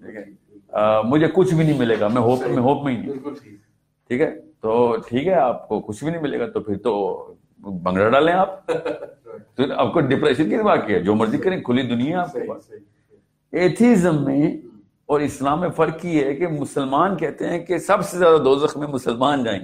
مجھے کچھ بھی نہیں ملے گا, میں ہوپ میں ہی نہیں. ٹھیک ہے, تو ٹھیک ہے آپ کو کچھ بھی نہیں ملے گا تو پھر تو بنگڑا ڈالیں آپ. تو آپ کو ڈپریشن کی واقع ہے, جو مرضی کریں, کھلی دنیا ہے آپ کے پاس. ایتھیزم میں اور اسلام میں فرق یہ ہے کہ مسلمان کہتے ہیں کہ سب سے زیادہ دوزخ میں مسلمان جائیں گے.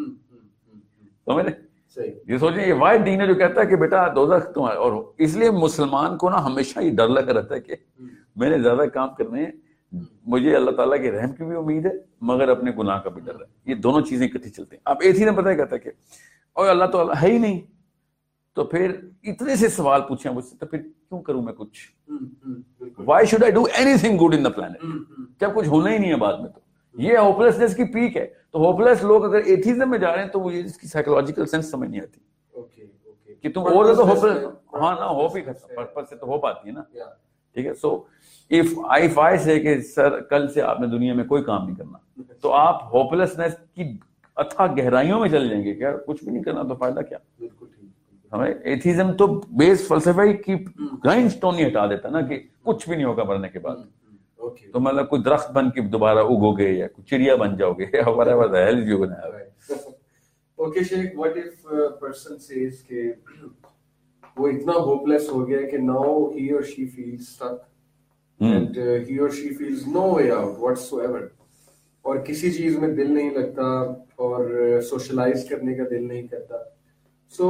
سمجھ رہے, یہ سوچیں یہ واحد دین ہے جو کہتا ہے کہ بیٹا دوزخ تمہارا. اور اس لیے مسلمان کو نا ہمیشہ یہ ڈر لگا رہتا ہے کہ میں نے زیادہ کام کرنے ہیں, مجھے اللہ تعالیٰ کے رحم کی بھی امید ہے مگر اپنے گناہ کا بھی ڈر ہے. یہ دونوں چیزیں اکٹھی چلتی ہیں. اب ایتھیزم پتہ کہتا ہے کہ اور اللہ تعالیٰ ہے ہی نہیں, تو پھر اتنے سے سوال پوچھیں مجھ سے, تو پھر کیوں کروں میں کچھ, why should I do anything good in the planet, جب کچھ ہونا ہی نہیں ہے بعد میں. تو یہ ہوپلیسنس کی پیک ہے. تو ہوپلیس لوگ اگر ایتھیزم میں جا رہے ہیں تو وہ اس کی سائیکولوجیکل سینس سمجھ نہیں آتی کہ تم اور زیادہ ہوپلیس. ہاں نا, ہوپ ہی ختم, پرپس سے تو ہوپ آتی ہے نا. ٹھیک ہے, سو if I say کہ سر کل سے آپ نے دنیا میں کوئی کام نہیں کرنا, تو آپ ہوپلیسنس کی اتھا گہرائیوں میں چل جائیں گے. کیا کچھ بھی نہیں کرنا تو فائدہ کیا. ہمیں ایتھیزم تو بیس فلسفہ کی گرائنڈ سٹون ہی ہٹا دیتا نا کہ کچھ بھی نہیں ہوگا مرنے کے بعد. تو مطلب کوئی درخت بن کے دوبارہ اگو گے یا کوئی چڑیا بن جاؤ گے, whatever the hell you gonna have. Okay Sheikh, what if a person says کہ وہ اتنا ہوپلیس ہو گیا کہ now he or she feels stuck and he or she feels no way out whatsoever, اور کسی چیز میں دل نہیں لگتا اور سوشلائز کرنے کا دل نہیں کرتا. So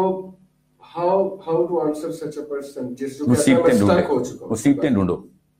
how to answer such a person جس جو کہتا ہے میں stuck ہو چکا ہوں. مصیبتیں ڈھونڈو.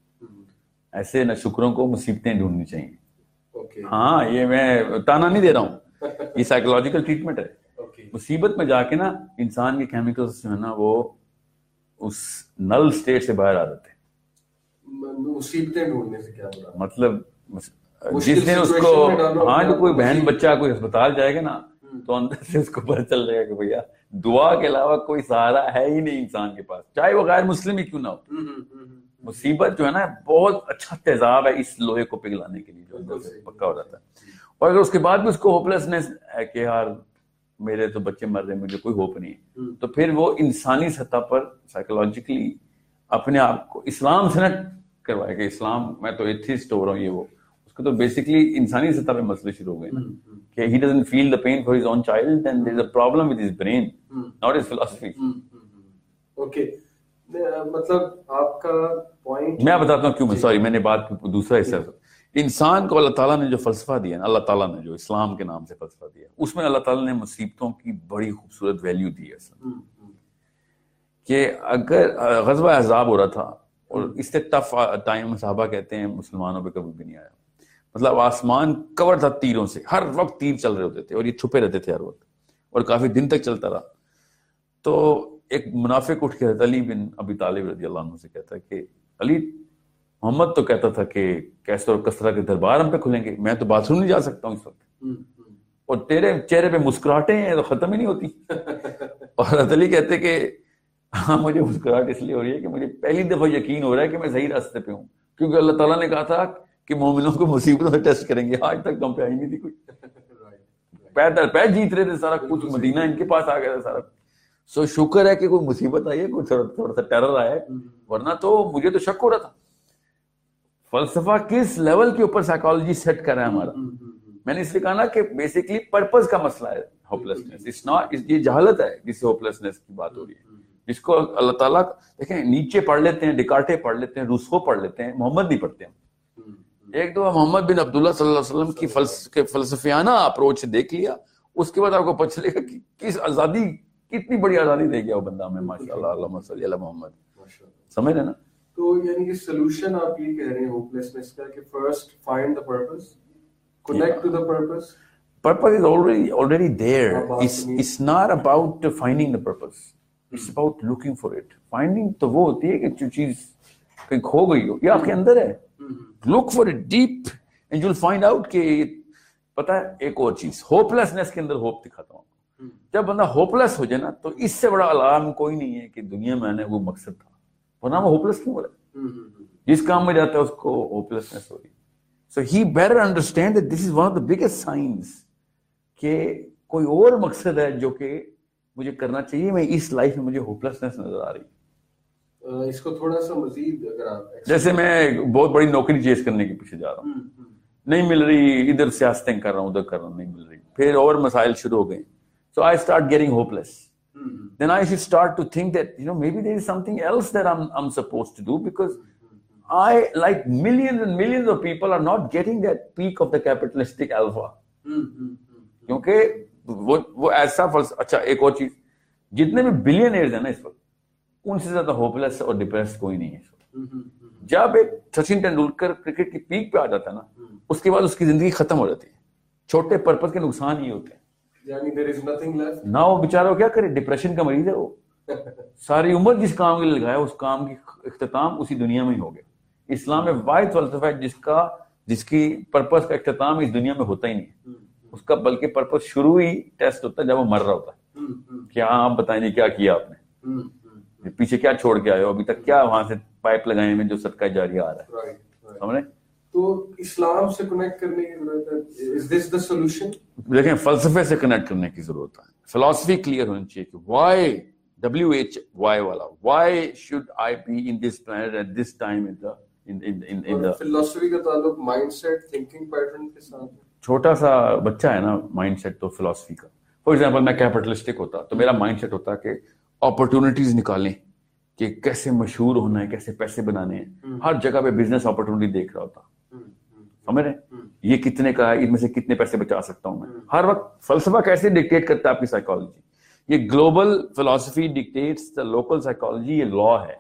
ایسے نہ شکروں کو مصیبتیں ڈھونڈنی چاہیے. ہاں یہ میں تانا نہیں دے رہا ہوں, یہ سائیکولوجیکل ٹریٹمنٹ ہے. مصیبت میں جا کے نا انسان کے کیمیکلز جو ہے نا وہ اس نل سٹیٹ سے باہر آ جاتے ہیں. مصیبتیں ڈھونڈنے سے کیا ہو رہا, مطلب جس دن اس کو ہاں جو کوئی بہن بچہ کوئی ہسپتال جائے گا نا تو اندر سے اس کو پتہ چل جائے گا کہ بھیا دعا کے علاوہ کوئی سہارا ہے ہی نہیں انسان کے پاس, چاہے وہ غیر مسلم ہی کیوں نہ ہو. مصیبت جو ہے نا بہت اچھا تیزاب ہے اس لوہے کو پگھلانے کے لیے, جو اندر سے پکا ہو جاتا ہے. اور اگر اس کے بعد بھی اس کو ہوپلیسنس ہے کہ یار میرے تو بچے مر رہے ہیں, مجھے کوئی ہوپ نہیں ہے, تو پھر وہ انسانی سطح پر سائیکولوجیکلی اپنے آپ کو اسلام سے نہ کروائے کہ اسلام میں تو ایتھیسٹ ہو رہا ہوں, یہ وہ اس کو تو بیسکلی انسانی سطح پہ مسئلے شروع ہو گئے نا کہ he doesn't feel the pain for his own child and there is a problem with his brain, not his philosophy. Okay, مطلب آپ کا پوائنٹ میں بتاتا ہوں کیوں. سوری میں نے بات دوسرا حصہ. انسان کو اللہ تعالیٰ نے جو فلسفہ دیا نا, اللہ تعالیٰ نے جو اسلام کے نام سے فلسفہ دیا, اس میں اللہ تعالیٰ نے مصیبتوں کی بڑی خوبصورت ویلیو دی ہے اصل کہ اگر غزوہ احزاب ہو رہا تھا اور اس سے ٹف ٹائم صحابہ کہتے ہیں مسلمانوں پہ کبھی بھی نہیں آیا, مطلب آسمان کور تھا تیروں سے, ہر وقت تیر چل رہے ہوتے تھے اور یہ چھپے رہتے تھے ہر وقت, اور کافی دن تک چلتا رہا. تو ایک منافق اٹھ کے علی بن ابی طالب رضی اللہ عنہ سے کہتا ہے کہ علی, محمد تو کہتا تھا کہ کیسر اور کسرا کے دربار ہم پہ کھلیں گے, میں تو باتھ روم نہیں جا سکتا ہوں اس وقت, اور تیرے چہرے پہ مسکراہٹیں ہیں تو ختم ہی نہیں ہوتی. اور علی کہتے کہ ہاں مجھے مسکراہٹ اس لیے ہو رہی ہے کہ مجھے پہلی دفعہ یقین ہو رہا ہے کہ میں صحیح راستے پہ ہوں, کیونکہ اللہ تعالیٰ نے کہا تھا کہ مومنوں کو مصیبتوں سے ٹیسٹ کریں گے, آج تک ہم پہ آئی نہیں تھی کوئی, پیر جیت رہے تھے سارا کچھ, مدینہ ان کے پاس آ گیا تھا سارا. سو شکر ہے کہ کوئی مصیبت آئی ہے, کوئی تھوڑا سا ٹیرر آیا ہے, ورنہ تو مجھے تو شک ہو رہا تھا. فلسفہ کس لیول کے اوپر سائیکالوجی سیٹ کر رہا ہے ہمارا. میں نے اس لیے کہا نا کہ بیسیکلی پرپز کا مسئلہ ہے ہوپلیسنس, اٹس ناٹ, یہ جہالت ہے جس سے ہوپلیسنس کی بات ہو رہی ہے, جس کو اللہ تعالیٰ دیکھیں نیچے پڑھ لیتے ہیں, ڈیکارٹے پڑھ لیتے ہیں, روسو پڑھ لیتے ہیں, محمد نہیں پڑھتے ہیں. ایک دو محمد بن عبداللہ صلی اللہ علیہ وسلم کی فلسفیانہ اپروچ سے دیکھ لیا, اس کے بعد آپ کو پتہ چلے گا کہ کس آزادی, کتنی بڑی آزادی دے گیا وہ بندہ ہمیں, ماشاء اللہ, اللہم صلی علی محمد. سمجھ رہے نا؟ تو یعنی کہ سولوشن آپ یہ کہہ رہے ہیں ہوپلیسنس کا کہ first find the purpose, connect to the purpose. Purpose is already there. It's not about finding the purpose. It's about looking for it. Finding تو وہ ہوتی ہے کہ جو چیز کہیں کھو گئی ہو, یہ آپ کے اندر ہے. Look for it deep and you'll find out کہ پتا ہے ایک اور چیز, ہوپلیسنس کے اندر ہوپ دکھاتا ہوں. جب بندہ ہوپلیس ہو جائے نا تو اس سے بڑا الارم کوئی نہیں ہے کہ دنیا میں آنے وہ مقصد تھا, ورنہ وہ ہوپلیس کیوں ہو رہا ہے. جس کام میں جاتا ہے اس کو ہوپلیسنس ہو رہی ہے. So he better understand that this is one of the biggest signs کہ کوئی اور مقصد ہے جو کہ مجھے کرنا چاہیے, میں اس لائف میں مجھے ہوپلیسنس نظر آ رہی. اس کو تھوڑا سا مزید اگر آپ, جیسے میں بہت بڑی نوکری چیز کرنے کے پیچھے جا رہا ہوں, نہیں مل رہی, ادھر سیاستیں کر رہا ہوں, ادھر کر رہا ہوں, نہیں مل رہی, پھر اور مسائل شروع ہو گئے. So I start getting hopeless. Then I should start to think that maybe there is something else that I'm supposed to do, because I, like millions and millions of people, are not getting that peak of the capitalistic alpha. کیونکہ وہ ایسا اچھا ایک اور چیز, جتنے بھی billionaires ہیں نا اس وقت, ان سے زیادہ ہوپلیس اور ڈپریس کوئی نہیں ہے اس وقت. جب ایک سچن ٹینڈولکر کرکٹ کی پیک پہ آ جاتا ہے نا, اس کے بعد اس کی زندگی ختم ہو جاتی ہے. چھوٹے پرپز کے نقصان ہی ہوتے ہیں. یعنی there is nothing left. نہ وہ بیچارہ کیا کرے, ڈپریشن کا مریض ہے وہ. ساری عمر جس کام کے لیے لگایا اس کام کی اختتام اسی دنیا میں ہی ہو گیا. اسلام میں واحد فلسفہ ہے جس کی پرپز کا اختتام اس دنیا میں ہوتا ہی نہیں. اس کا بلکہ پرپز شروع ہی ٹیسٹ ہوتا ہے جب وہ مر رہا ہوتا ہے. کیا آپ بتائیں نہیں کیا کیا آپ نے, پیچھے کیا چھوڑ کے آئے ہو, ابھی تک کیا وہاں سے پائپ لگائے میں جو صدقہ جاریہ آ رہا ہے. سمجھ رہے؟ تو اسلام سے کنیکٹ کرنے کی ضرورت ہے. Is this the solution? دیکھیں فلسفے سے کنیکٹ کرنے کی ضرورت ہے. فلسفی کلیئر ہونی چاہیے کہ why, WHY والا, why should I be in this planet at this time in the فلسفی کا تعلق مائنڈ سیٹ, تھنکنگ پیٹرن کے ساتھ. چھوٹا سا بچہ ہے نا مائنڈ سیٹ تو فلسفی کا. فار ایگزامپل میں کیپٹلسٹک ہوتا تو میرا مائنڈ سیٹ ہوتا کہ اپرچونیٹیز نکالیں, کہ کیسے مشہور ہونا ہے, کیسے پیسے بنانے ہیں. ہر جگہ پہ بزنس اپرچونیٹی دیکھ رہا ہوتا. سمجھ رہے, یہ کتنے کا ہے, ان میں سے کتنے پیسے بچا سکتا ہوں میں. ہر وقت فلسفہ کیسے ڈکٹیٹ کرتا ہے آپ کی سائیکالوجی. یہ گلوبل فلسفی ڈکٹیٹس دا لوکل سائیکالوجی, یہ لا ہے.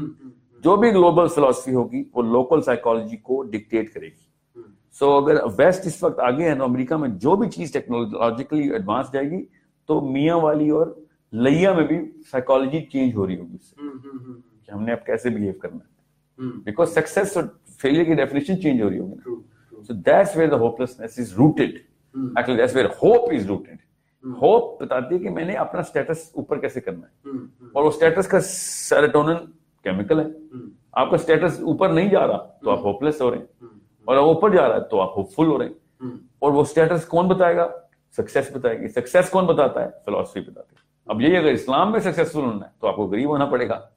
جو بھی گلوبل فلسفی ہوگی وہ لوکل سائیکالوجی کو ڈکٹیٹ کرے گی. سو اگر ویسٹ اس وقت آگے ہے نا, امریکہ میں جو بھی چیز ٹیکنالوجیکلی ایڈوانس جائے گی تو میاں والی اور لیا میں بھی سائیکالوجی چینج ہو رہی ہوگی اس سے, کہ ہم نے اب کیسے بہیو کرنا ہے, بیکاز سکسیس اور فیلئر کی ڈیفینیشن چینج ہو رہی ہوگی. So that's where the hopelessness is rooted. Actually that's where hope is rooted. Hope بتاتی ہے کہ میں نے اپنا اسٹیٹس اوپر کیسے کرنا ہے, اور وہ اسٹیٹس کا سیروٹونن کیمیکل ہے. آپ کا اسٹیٹس اوپر نہیں جا رہا تو آپ ہوپلیس ہو رہے ہیں, اور اوپر جا رہا ہے تو آپ ہوپ فل ہو رہے ہیں. اور وہ اسٹیٹس کون بتائے گا, سکسیس بتائے گی. سکسیس کون بتاتا ہے, فلسفی بتاتی ہے. اب یہی اگر اسلام میں سکسیسفل ہونا ہے تو آپ کو غریب ہونا پڑے گا.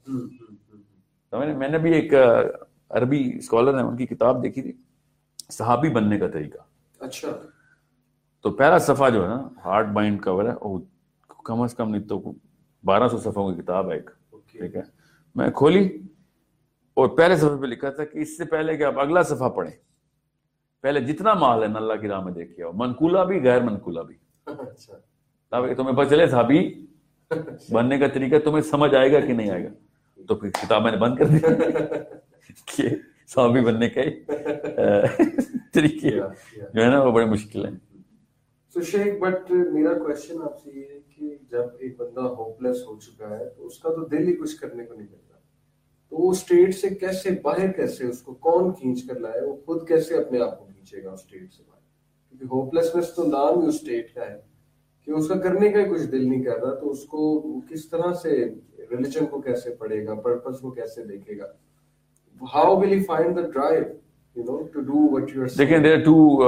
میں نے بھی ایک عربی اسکالر ہیں, ان کی کتاب دیکھی تھی, صحابی بننے کا طریقہ. اچھا. تو پہلا صفحہ جو ہے نا ہارڈ بائنڈ کور ہے, کم از کم نہیں تو 1200 صفحوں کی کتاب ہے ایک, ٹھیک ہے. میں کھولی اور پہلے صفحے پہ لکھا تھا کہ اس سے پہلے کہ آپ اگلا صفحہ پڑھیں پہلے جتنا مال ہے نا اللہ کی راہ میں دیکھے ہو، منقولہ بھی غیر منقولہ بھی، تاکہ تمہیں پتہ چلے صحابی بننے کا طریقہ تمہیں سمجھ آئے گا کہ نہیں آئے گا. تو پھر کتاب میں نے بند کر دی کہ صحابی بننے کے طریقے جو ہے نا وہ بڑے مشکل ہیں. تو شیخ بٹ میرا کوشچن آپ سے یہ ہے کہ جب ایک بندہ ہوپلیس ہو چکا ہے تو اس کا تو دل ہی کچھ کرنے کو نہیں کرتا، تو وہ اسٹیٹ سے کیسے باہر، کیسے اس کو کون کھینچ کر لائے، وہ خود کیسے اپنے آپ کو کھینچے گا اس اسٹیٹ سے باہر؟ کیونکہ ہوپلیسنس تو نام ہی اس اسٹیٹ کا ہے کہ اس کا کرنے کا ہی کچھ دل نہیں کر رہا، تو اس کو کس طرح سے ریلیجن کو کیسے پڑھے گا، پرپس کو کیسے دیکھے گا؟ How will he find the drive, to do what you are saying? دیکھیں there are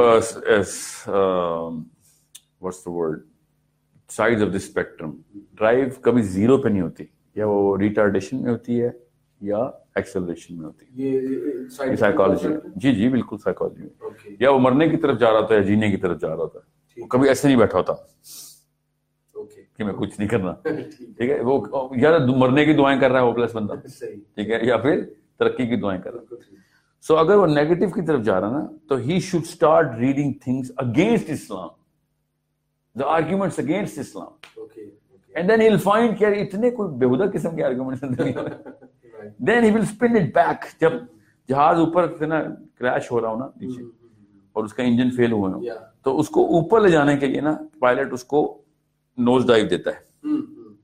two what's the word sides of the spectrum. Drive کبھی زیرو پہ نہیں ہوتی، یا وہ ریٹارڈیشن میں ہوتی ہے یا ایکسلریشن میں ہوتی ہے. یہ سائیکالوجی، جی بالکل سائیکالوجی میں. یا وہ مرنے کی طرف جا رہا ہوتا ہے یا جینے کی طرف جا رہا ہوتا ہے، کبھی ایسے نہیں بیٹھا ہوتا کہ میں کچھ نہیں کرنا، ٹھیک ہے. وہ یا مرنے کی دعائیں کر رہا ہے وہ پلس بندہ، ٹھیک ہے، یا پھر ترقی کی دعائیں کر رہا ہے. سو اگر وہ نیگیٹو کی طرف جا رہا نا تو he should start reading things against Islam, the arguments against Islam. And then he'll find کہ اتنے کوئی بےہودہ قسم کے arguments نہیں ہوئے. Then he will spin it back. جب جہاز اوپر سے نا کریش ہو رہا ہو نا نیچے اور اس کا انجن فیل ہوا ہو تو اس کو اوپر لے جانے کے لیے نا پائلٹ اس کو نوز ڈائیو دیتا ہے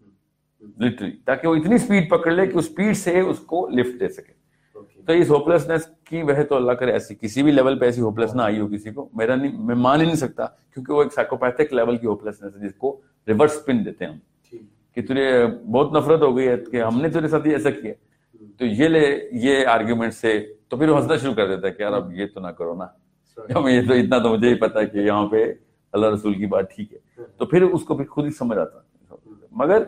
لٹرلی، تاکہ وہ اتنی سپیڈ پکڑ لے کہ اس سپیڈ سے اس کو لفٹ دے سکے. تو اس ہوپلیسنس کی وجہ تو اللہ کرے ایسی کسی بھی لیول پہ ایسی ہوپلیس نہ آئی ہو کسی کو، میرا نہیں، میں مان ہی نہیں سکتا، کیونکہ وہ ایک سائیکوپیتھک لیول کی ہوپلیسنس ہے جس کو ریورس سپن دیتے ہیں ہم کہ تجھے بہت نفرت ہو گئی ہے کہ ہم نے تیرے ساتھ ایسا کیا، تو یہ لے یہ آرگیومنٹ سے، تو پھر وہ ہنسنا شروع کر دیتا ہے کہ یار اب یہ تو نہ کرو نا، یہ تو اتنا تو مجھے ہی پتا ہے کہ یہاں پہ اللہ رسول کی بات ٹھیک ہے. تو پھر اس کو پھر خود ہی سمجھ آتا. مگر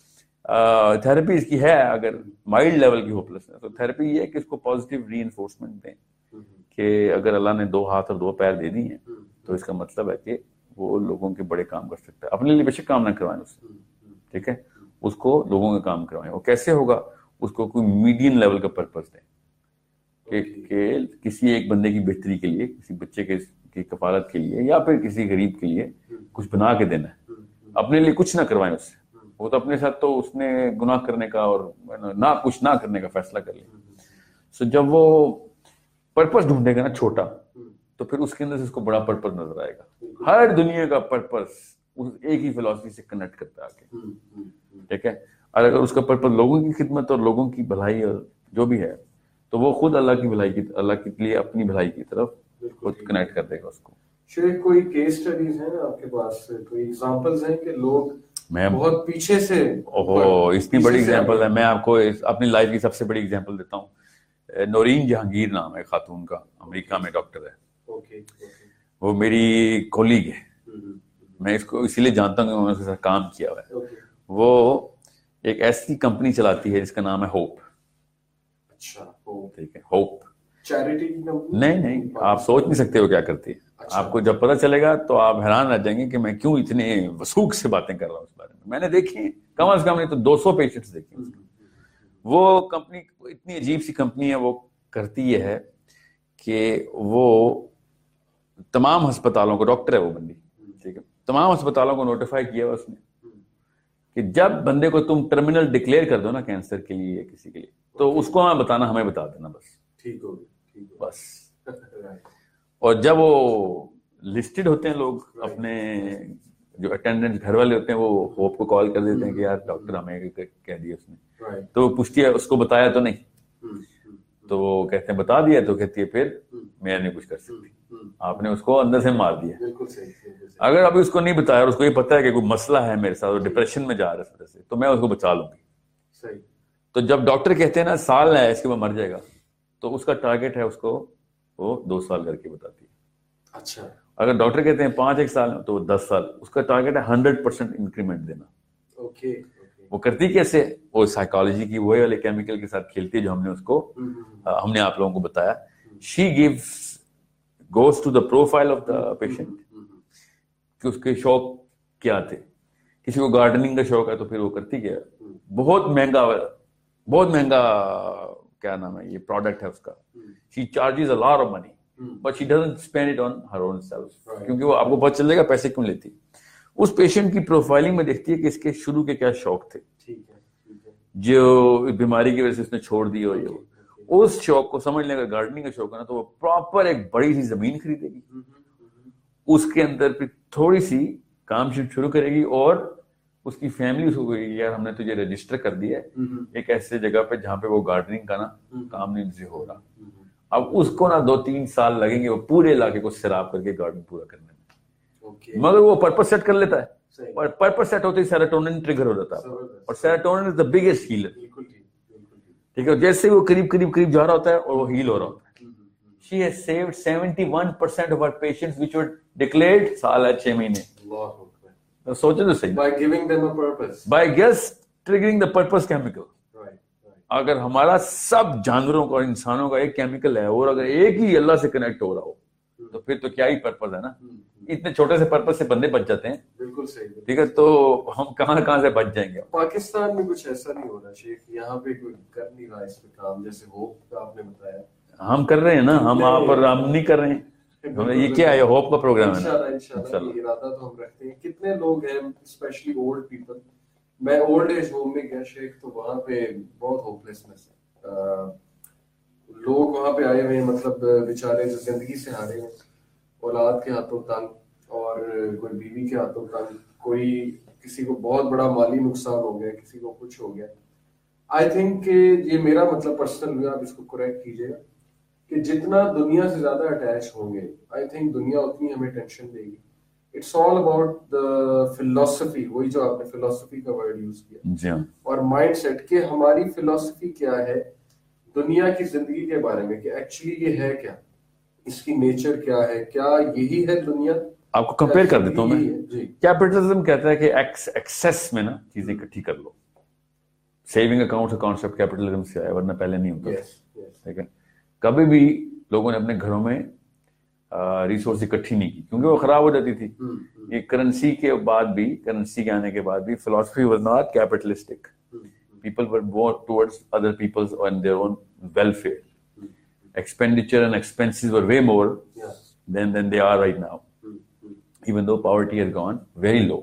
تھراپی اس کی ہے، اگر مائلڈ لیول کی ہوپلیسنس تو تھراپی یہ ہے کہ اس کو پازیٹیو ری انفورسمنٹ دیں کہ اگر اللہ نے 2 ہاتھ اور 2 پیر دے دی ہیں تو اس کا مطلب ہے کہ وہ لوگوں کے بڑے کام کر سکتا ہے. اپنے لیے بے شک کام نہ کروائیں اس سے، ٹھیک ہے، اس کو لوگوں کا کام کروائیں. وہ کیسے ہوگا؟ اس کو کوئی میڈین لیول کا پرپس دیں کہ کسی ایک بندے کی بہتری کے لیے، کسی بچے کی کفالت کے لیے، یا پھر کسی غریب کے لیے کچھ بنا کے دینا ہے. اپنے لیے کچھ نہ کروائیں اس سے، وہ تو اپنے ساتھ تو اس نے گناہ کرنے کا اور نہ کچھ نہ کرنے کا فیصلہ کر لیا. سو جب وہ پرپس ڈھونڈے گا نا چھوٹا، تو پھر اس کے اندر سے اس کو بڑا پرپس نظر آئے گا. ہر دنیا کا پرپس اس ایک ہی فلسفی سے کنیکٹ کرتا ہے آگے، ٹھیک ہے. اور اگر اس کا پرپس لوگوں کی خدمت اور لوگوں کی بھلائی اور جو بھی ہے، تو وہ خود اللہ کی بھلائی کی، اللہ کے لیے اپنی بھلائی کی طرف خود کنیکٹ کر دے گا اس کو. شیخ کوئی کیس اسٹڈیز ہیں آپ کے پاس، کوئی ایگزامپلز ہیں کہ لوگ بہت پیچھے سے؟ اتنی بڑی ایگزامپل ہے. میں آپ کو اپنی لائف کی سب سے بڑی ایگزامپل دیتا ہوں. نورین جہانگیر نام ہے خاتون کا، امریکہ میں ڈاکٹر ہے. وہ میری کولیگ ہے، میں اس کو اسی لیے جانتا ہوں کہ میں نے اس کے ساتھ کام کیا ہوا ہے. وہ ایک ایسی کمپنی چلاتی ہے جس کا نام ہے ہوپ. اچھا، ٹھیک ہے، ہوپ چیریٹی نہیں، آپ سوچ نہیں سکتے وہ کیا کرتی ہے. آپ کو جب پتہ چلے گا تو آپ حیران رہ جائیں گے کہ میں کیوں اتنے وثوق سے باتیں کر رہا ہوں اس بارے میں. میں نے دیکھی کم از کم نہیں تو 200 پیشنٹس دیکھے. وہ کمپنی اتنی عجیب سی کمپنی ہے، وہ کرتی یہ ہے کہ وہ تمام ہسپتالوں کو، ڈاکٹر ہے وہ بندی، ٹھیک ہے، تمام ہسپتالوں کو نوٹیفائی کیا اس نے کہ جب بندے کو تم ٹرمینل ڈکلیئر کر دو نا کینسر کے لیے کسی کے لیے، تو اس کو بتانا، ہمیں بتا دینا بس، ٹھیک ہو بس. اور جب وہ لسٹڈ ہوتے ہیں لوگ، اپنے جو اٹینڈنٹ گھر والے ہوتے ہیں، وہ ہوپ کو کال کر دیتے ہیں کہ یار ڈاکٹر ہمیں کہہ دیا اس نے. تو وہ پوچھتی ہے اس کو بتایا تو نہیں، تو وہ کہتے ہیں بتا دیا. تو کہتی ہے پھر میں نہیں کچھ کر سکتی، آپ نے اس کو اندر سے مار دیا. اگر ابھی اس کو نہیں بتایا اور اس کو یہ پتا ہے کہ کوئی مسئلہ ہے میرے ساتھ اور ڈپریشن میں جا رہا ہے اس وجہ سے، تو میں اس کو بچا لوں گی. تو جب ڈاکٹر کہتے ہیں نا سال ہے اس کے بعد مر جائے گا، تو اس کا ٹارگیٹ ہے اس کو وہ 2 سال کر کے بتاتی ہے. اچھا، اگر ڈاکٹر کہتے ہیں 5 سال تو وہ 10 سال، اس کا ٹارگیٹ ہے 100% انکریمنٹ دینا. وہ کرتی کیسے؟ وہ سائیکالوجی کی وہی والے کیمیکل کے ساتھ کھیلتی ہے جو ہم نے اس کو ہم نے آپ لوگوں کو بتایا. She goes to the profile of the patient کہ اس کے شوق کیا تھے. کسی کو گارڈننگ کا شوق ہے تو پھر وہ کرتی کیا، بہت مہنگا بہت مہنگا کیا نام ہے یہ پروڈکٹ ہے اس کا, she charges a lot of money but she doesn't spend it on her own self, کیونکہ وہ آپ کو پتہ چلے گا پیسے کیوں لیتی. اس پیشنٹ کی پروفائلنگ میں دیکھتی ہے کہ اس کے شروع کے کیا شوق تھے جو بیماری کی وجہ سے اس نے چھوڑ دی, اور اس شوق کو سمجھ لیں گا. گارڈننگ کا شوق ہے نا, تو وہ پراپر ایک بڑی سی زمین خریدے گی, اس کے اندر پھر تھوڑی سی کام شروع کرے گی, اور اس کی فیملی اس کو کہے گی یار ہم نے تجھے رجسٹر کر دیا ہے ایک ایسے جگہ پہ جہاں پہ وہ گارڈننگ کا نا کام نہیں سے ہو رہا. اب اس کو نا 2-3 سال لگیں گے وہ پورے علاقے کو سیراب کر کے گارڈن پورا کرنے میں, مگر وہ پرپس سیٹ کر لیتا ہے, اور پرپس سیٹ ہوتے ہی سیروٹونن ٹریگر ہو جاتا ہے, اور سیروٹونن از دی بگیسٹ ہیلر. ٹھیک ہے, جیسے وہ قریب جا رہا ہوتا ہے اور وہ ہیل ہو رہا ہوتا ہے. She has saved 71% of her patients which were declared سال 6 مہینے. سوچے تو صحیح, by giving them a purpose, by just triggering the purpose chemical. اگر ہمارا سب جانوروں کا اور انسانوں کا ایک کیمیکل ہے, اور اگر ایک ہی اللہ سے کنیکٹ ہو رہا ہو تو پھر تو کیا ہی پرپز ہے نا. اتنے چھوٹے سے پرپز سے بندے بچ جاتے ہیں. بالکل صحیح. ٹھیک ہے, تو ہم کہاں سے بچ جائیں گے. پاکستان میں کچھ ایسا نہیں ہو رہا شیخ, یہاں پہ کوئی کر نہیں رہا اس پہ کام, جیسے ہوپ کا آپ نے بتایا. ہم کر رہے ہیں نا, ہم نہیں کر رہے ہیں. یہ کیا ہے, ہوپ کا پروگرام ہے. انشاءاللہ ارادہ تو ہم رکھتے ہیں. کتنے لوگ ہیں اسپیشلی اولڈ پیپل, میں اولڈ ایج ہوم میں گیا شیخ, تو وہاں پہ بہت ہوپلیسنس ہے. لوگ وہاں پہ آئے ہوئے ہیں, مطلب بیچارے جو زندگی سے ہارے ہیں, اولاد کے ہاتھوں تنگ, اور کوئی بیوی کے ہاتھوں تنگ, کوئی کسی کو بہت بڑا مالی نقصان ہو گیا, کسی کو کچھ ہو گیا. آئی تھنک کہ یہ میرا مطلب پرسنل ویو, آپ اس کو کریکٹ کیجیے گا, کہ جتنا دنیا سے زیادہ اٹیچ ہوں گے آئی تھنک دنیا اتنی ہمیں ٹینشن دے گی. اٹس آل اباؤٹ دا فلسفی, وہی جو آپ نے فلسفی کا ورڈ یوز کیا, اور مائنڈ سیٹ, کہ ہماری فلسفی کیا ہے دنیا کی زندگی کے بارے میں, کہ ایکچولی یہ ہے کیا, اس کی نیچر کیا ہے, کیا یہی ہے دنیا. آپ کو کمپیئر کر دیتا ہوں میں. کیپٹلزم کہتا ہے کہ ایکسیس میں نا چیزیں اکٹھی کر لو. سیونگ اکاؤنٹ کا کانسیپٹ کیپٹلزم سے آیا, ورنہ پہلے نہیں ہوتا. ٹھیک ہے, کبھی بھی لوگوں نے اپنے گھروں میں ریسورس اکٹھی نہیں کی کیونکہ وہ خراب ہو جاتی تھی. یہ کرنسی کے بعد بھی, کرنسی کے آنے کے بعد بھی فلسفی was not capitalistic. People were more towards other people's and their own welfare. Expenditure and expenses were way more than they are right now. Even though poverty has gone very low.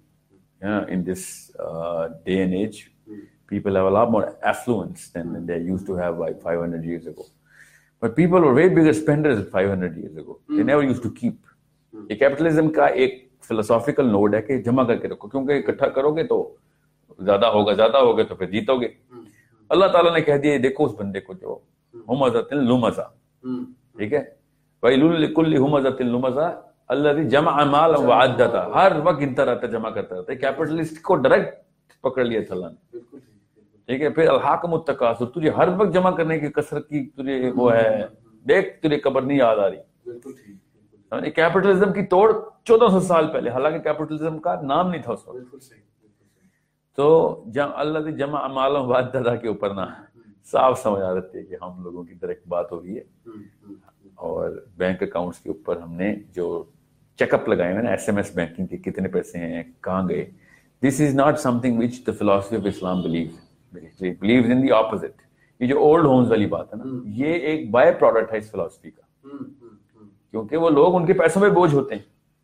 In this day and age, people have a lot more affluence than they used to have like 500 years ago. But people were way bigger spenders 500 years ago. They never used to keep. یہ capitalism کا ایک philosophical node ہے کہ جمع کر کے رکھو, کیونکہ اکٹھا کرو گے تو زیادہ ہوگا تو پھر جیتو گے. اللہ تعالیٰ نے کہہ دیا دیکھو اس بندے کو جو ہمزۃ لمزہ, ٹھیک ہے, ویل لکل ہمزۃ لمزہ الذی جمع مالا وعددہ, ہر وقت گنتا رہتا, جمع کرتا رہتا ہے. کیپٹلسٹ کو ڈائریکٹ پکڑ لیا تھا اللہ نے. ٹھیک ہے, پھر الہاکم التکاثر, تجھے ہر وقت جمع کرنے کی کثرت کی تجھے وہ ہے, دیکھ تجھے قبر نہیں یاد آ رہی. کیپٹلزم کی توڑ 1400 سال پہلے, حالانکہ کیپٹلزم کا نام نہیں تھا اس وقت. تو اللہ نے جمع مالا وعددہ کے اوپر نا صاف سمجھ آ رہتی ہے کہ ہم لوگوں کی ڈائریکٹ بات ہو رہی ہے. اور بینک اکاؤنٹس کے اوپر ہم نے جو چیک اپ لگائے ہوئے نا, SMS بینکنگ کے کتنے پیسے ہیں, کہاں گئے. This is not something which the philosophy of Islam believes in the opposite. یہ جو اولڈ ہومز والی بات ہے نا, یہ ایک بائی پروڈکٹ ہے اس فلاسفی کا, کیونکہ وہ لوگ ان کے پیسوں پہ بوجھ ہوتے ہیں.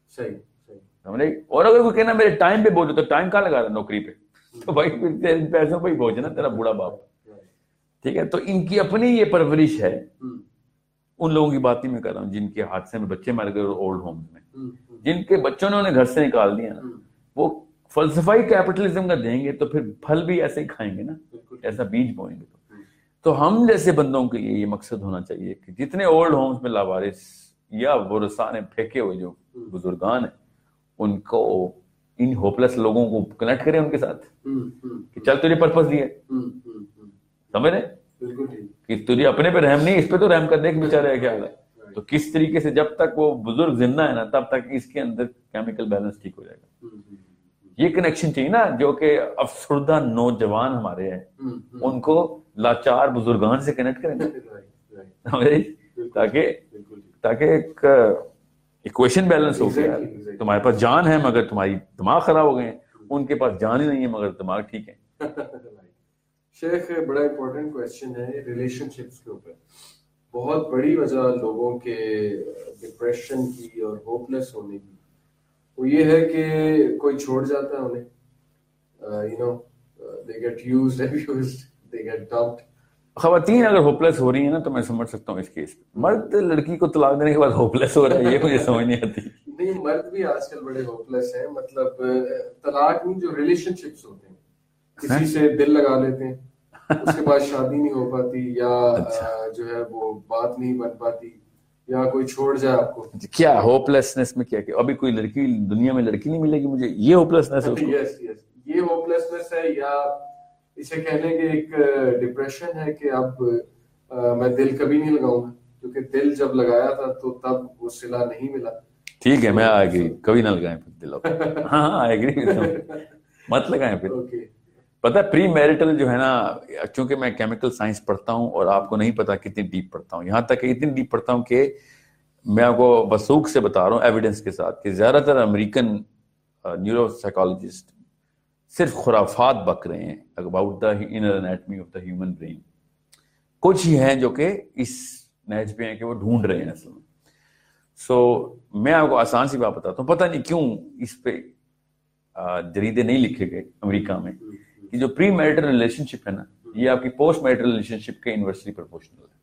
صحیح. اور اگر کوئی کہنا میرے ٹائم پہ بوجھ ہوتا ہے, ٹائم کہاں لگا رہا ہے نوکری پہ, تو بھائی پیسوں پہ ہی بوجھ نا تیرا بوڑھا باپ. ٹھیک ہے, تو ان کی اپنی یہ پرورش ہے. ان لوگوں کی بات نہیں میں کر رہا ہوں جن کے حادثے میں بچے مر گئے اولڈ ہومز میں, جن کے بچوں نے انہیں گھر سے نکال دیا نا, وہ فلسفائی کیپٹلزم کا دیں گے تو پھر پھل بھی ایسے ہی کھائیں گے نا, ایسا بیج بوئیں گے. تو ہم جیسے بندوں کے لیے یہ مقصد ہونا چاہیے کہ جتنے اولڈ ہومز میں لاوارث یا ورثاء پھینکے ہوئے جو بزرگان ہیں, ان کو ان ہوپلیس لوگوں کو کنیکٹ کریں ان کے ساتھ, کہ چل تجھے پرپس دیا, سمجھ رہے کہ تجھے اپنے پہ رحم نہیں, اس پہ تو رحم کر دے کہ بیچارہ ہے کیا ہے. تو کس طریقے سے جب تک وہ بزرگ زندہ ہے نا, تب تک اس کے اندر کیمیکل بیلنس ٹھیک ہو جائے گا. یہ کنیکشن چاہیے نا, جو کہ افسردہ نوجوان ہمارے ہیں ان کو لاچار بزرگان سے کنیکٹ کریں, تاکہ ایک ایکویشن بیلنس ہو گیا. تمہارے پاس جان ہے مگر تمہاری دماغ خراب ہو گئے ہیں, ان کے پاس جان ہی نہیں ہے مگر دماغ ٹھیک ہے. شیخ بڑا امپورٹنٹ کویشچن ہے ریلیشن شپس کے اوپر. بہت بڑی وجہ لوگوں کے ڈپریشن کی اور ہوپ لیس ہونے کی وہ یہ ہے کہ کوئی چھوڑ جاتا ہے انہیں, they get used, abused, they get dumped. خواتین اگر ہوپلیس ہو رہی ہیں نا تو میں سمجھ سکتا ہوں اس کیس میں. مرد لڑکی کو طلاق دینے کے بعد ہوپلیس ہو رہا ہے یہ مجھے سمجھ نہیں آتی. نہیں, مرد بھی آج کل بڑے ہوپلیس ہیں. مطلب طلاق نہیں, جو ریلیشن شپس ہوتے ہیں کسی سے دل لگا لیتے ہیں, اس کے بعد شادی نہیں ہو پاتی, یا جو ہے وہ بات نہیں بن پاتی, یا کوئی چھوڑ جائے آپ کو. کیا ہوپلیسنس میں کیا کہ ابھی کوئی لڑکی دنیا میں لڑکی نہیں ملے گی مجھے, یہ ہوپلیسنس ہے. یس یس, یہ ہوپلیسنس ہے, یا اسے کہنے کے ایک ڈپریشن ہے کہ اب میں دل کبھی نہیں لگاؤں گا, کیونکہ دل جب لگایا تھا تو تب وہ صلہ نہیں ملا. ٹھیک ہے, میں ایگری, کبھی نہ لگائیں پھر دل. ہاں ایگری, مت لگائیں پھر. پتہ ہے پری میرٹل جو ہے نا, چونکہ میں کیمیکل سائنس پڑھتا ہوں اور آپ کو نہیں پتا کتنی ڈیپ پڑھتا ہوں, یہاں تک کہ اتنی ڈیپ پڑھتا ہوں کہ میں آپ کو وثوق سے بتا رہا ہوں ایویڈنس کے ساتھ کہ زیادہ تر امریکن نیورو سائیکالوجسٹ صرف خرافات بک رہے ہیں about the inner anatomy of the human brain. کچھ ہی ہیں جو کہ اس نہج پہ ہیں کہ وہ ڈھونڈ رہے ہیں اصل میں. سو میں آپ کو آسان سی بات بتاتا ہوں, پتہ نہیں کیوں اس پہ جریدے نہیں لکھے گئے امریکہ میں کہ جو پری میرٹل ریلیشن شپ ہے نا, یہ آپ کی پوسٹ میرٹل ریلیشن شپ کے انورسلی پروپورشنل ہے.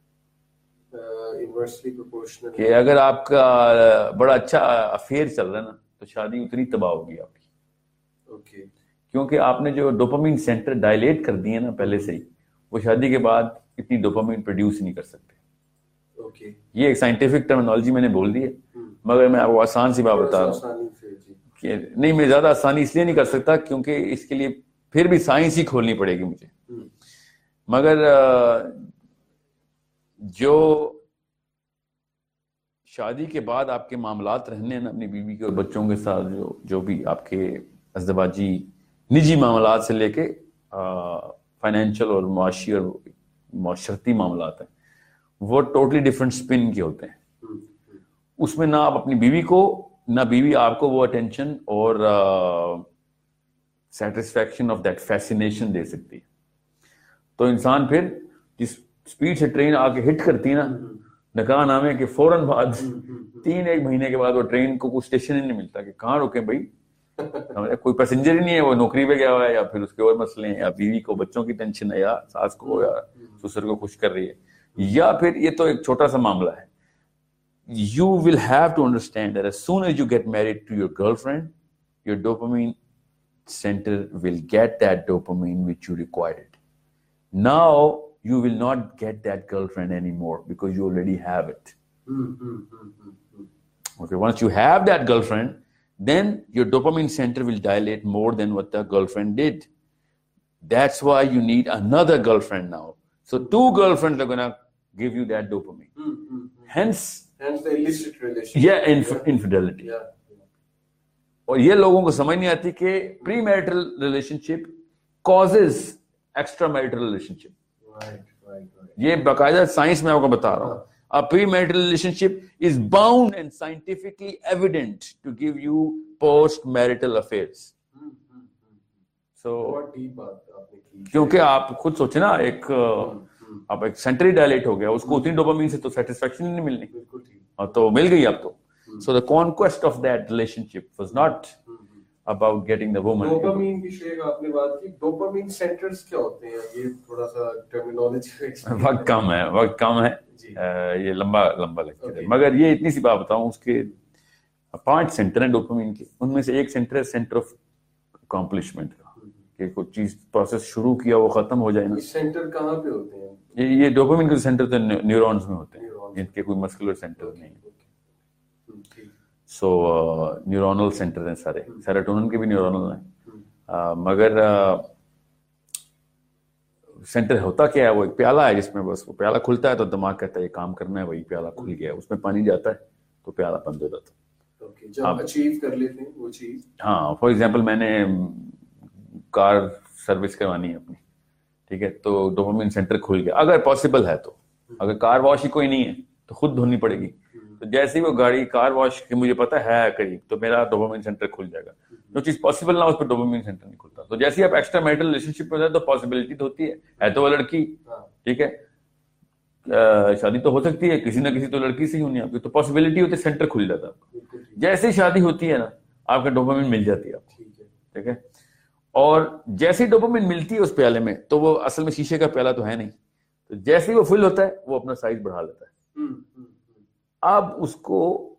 کہ اگر آپ کا بڑا اچھا افیئر چل رہا ہے نا تو شادی اتنی تباہ ہوگی آپ کی, کیونکہ آپ نے جو ڈوپامین سینٹر ڈائلیٹ کر دیے نا پہلے سے ہی, وہ شادی کے بعد اتنی ڈوپامین پروڈیوس نہیں کر سکتے. یہ ایک سائنٹیفک ٹرمینالوجی میں نے بول دی ہے, مگر میں آپ کو آسان سی بات بتا رہا ہوں کہ نہیں, میں زیادہ آسانی اس لیے نہیں کر سکتا کیونکہ اس کے لیے پھر بھی سائنس ہی کھولنی پڑے گی مجھے. مگر جو شادی کے بعد آپ کے معاملات رہنے ہیں اپنی بیوی کے اور بچوں کے ساتھ, جو بھی آپ کے ازدواجی نجی معاملات سے لے کے فائنینشیل اور معاشی اور معاشرتی معاملات ہیں, وہ ٹوٹلی ڈفرینٹ سپن کے ہوتے ہیں. اس میں نہ آپ اپنی بیوی کو نہ بیوی آپ کو وہ اٹینشن اور سیٹسفیکشن آف دیٹ فیسینیشن دے سکتی ہے. تو انسان پھر جس اسپیڈ سے ٹرین آ کے ہٹ کرتی ہے نا نکاح نامے کے فوراً بعد 3-1 مہینے کے بعد وہ ٹرین کو کوئی اسٹیشن ہی نہیں ملتا کہ کہاں رکیں بھائی, کوئی پیسنجر ہی نہیں ہے, وہ نوکری پہ گیا ہوا ہے یا پھر اس کے اور مسئلے ہیں, یا بیوی کو بچوں کی ٹینشن ہے, یا ساس کو یا سسر کو خوش کر رہی ہے, یا پھر یہ تو ایک چھوٹا سا معاملہ ہے. You will have to understand that as soon as you get married to your girlfriend, your dopamine center will get that dopamine which you required. Now you will not get that girlfriend anymore because you already have it. Okay, once you have that girlfriend, then your dopamine center will dilate more than what the girlfriend did. That's why you need another girlfriend now. So 2 girlfriends are going to give you that dopamine. Hence the illicit relationship. Yeah, infidelity. اور یہ لوگوں کو سمجھ نہیں آتی کہ premarital relationship causes extramarital relationship. یہ باقاعدہ سائنس میں آپ کو بتا رہا ہوں. A premarital relationship is bound and scientifically evident to give you post-marital affairs. So, کیونکہ آپ خود سوچیں نا, اب ایک سینٹر ہی ڈائلیٹ ہو گیا, اس کو اتنی ڈوپامین سے تو سیٹسفیکشن ہی نہیں ملنی, اور تو مل گئی اب تو. So the conquest of that relationship was not about getting the woman. Dopamine کی شیخ آپ نے بات کی, ڈوپامین سینٹرز کیا ہوتے ہیں, یہ تھوڑا سا ٹرمینالوجی. وقت کم ہے, یہ لمبا لیکچر ہے, مگر یہ اتنی سی بات بتاؤں, اس کے 5 سینٹر ہیں ڈوپامین کے. ان میں سے ایک سینٹر ہے سینٹر آف اکمپلشمنٹ کا, کہ کوئی چیز پروسیس شروع کیا وہ ختم ہو جائے نا. سینٹر کہاں پہ ہوتے ہیں؟ یہ ڈوپامین کے سینٹر تو نیورونز میں ہوتے ہیں, جن کے کوئی مسکولر سینٹر نہیں. سو نیورونل سینٹر ہیں سارے, سیروٹونن کے بھی نیورونل ہیں, مگر سینٹر ہوتا کیا ہے, وہ ایک پیالہ ہے جس میں بس وہ پیالہ کھلتا ہے تو دماغ کہتا ہے یہ کام کرنا ہے, وہی پیالہ کھل گیا, اس میں پانی جاتا ہے تو پیالہ بند ہو جاتا ہے. جب اچیو کر لیتے ہیں وہ چیز. ہاں, فار ایگزامپل میں نے کار سروس کروانی ہے اپنی, ٹھیک ہے, تو ڈوپامین سینٹر کھل گیا, اگر پاسبل ہے تو. اگر کار واش ہی کوئی نہیں ہے تو خود دھونی پڑے گی, تو جیسے ہی وہ گاڑی کار واش کی مجھے پتا ہے قریب تو میرا ڈوپامین سینٹر کھل جائے گا. جو چیز پاسبل نہ اس پہ ڈوپامین سینٹر نہیں کھلتا. تو جیسے ہی آپ ایکسٹرا میرٹل ریلیشن شپ میں ہوتے ہیں تو پاسبلٹی تو ہوتی ہے تو وہ لڑکی, ٹھیک ہے, شادی تو ہو سکتی ہے کسی نہ کسی تو لڑکی سے ہی ہونی آپ کی, تو پاسبلٹی ہوتی ہے سینٹر کھل جاتا ہے آپ کا. جیسے ہی شادی ہوتی ہے نا آپ کا ڈوپامین مل جاتی ہے آپ کو, ٹھیک ہے. اور جیسے ہی ڈوپامین ملتی ہے اس پیالے میں تو وہ اصل میں شیشے کا پیالہ تو ہے نہیں, تو جیسے ہی وہ فل ہوتا ہے وہ اپنا سائز بڑھا لیتا ہے. اب اس کو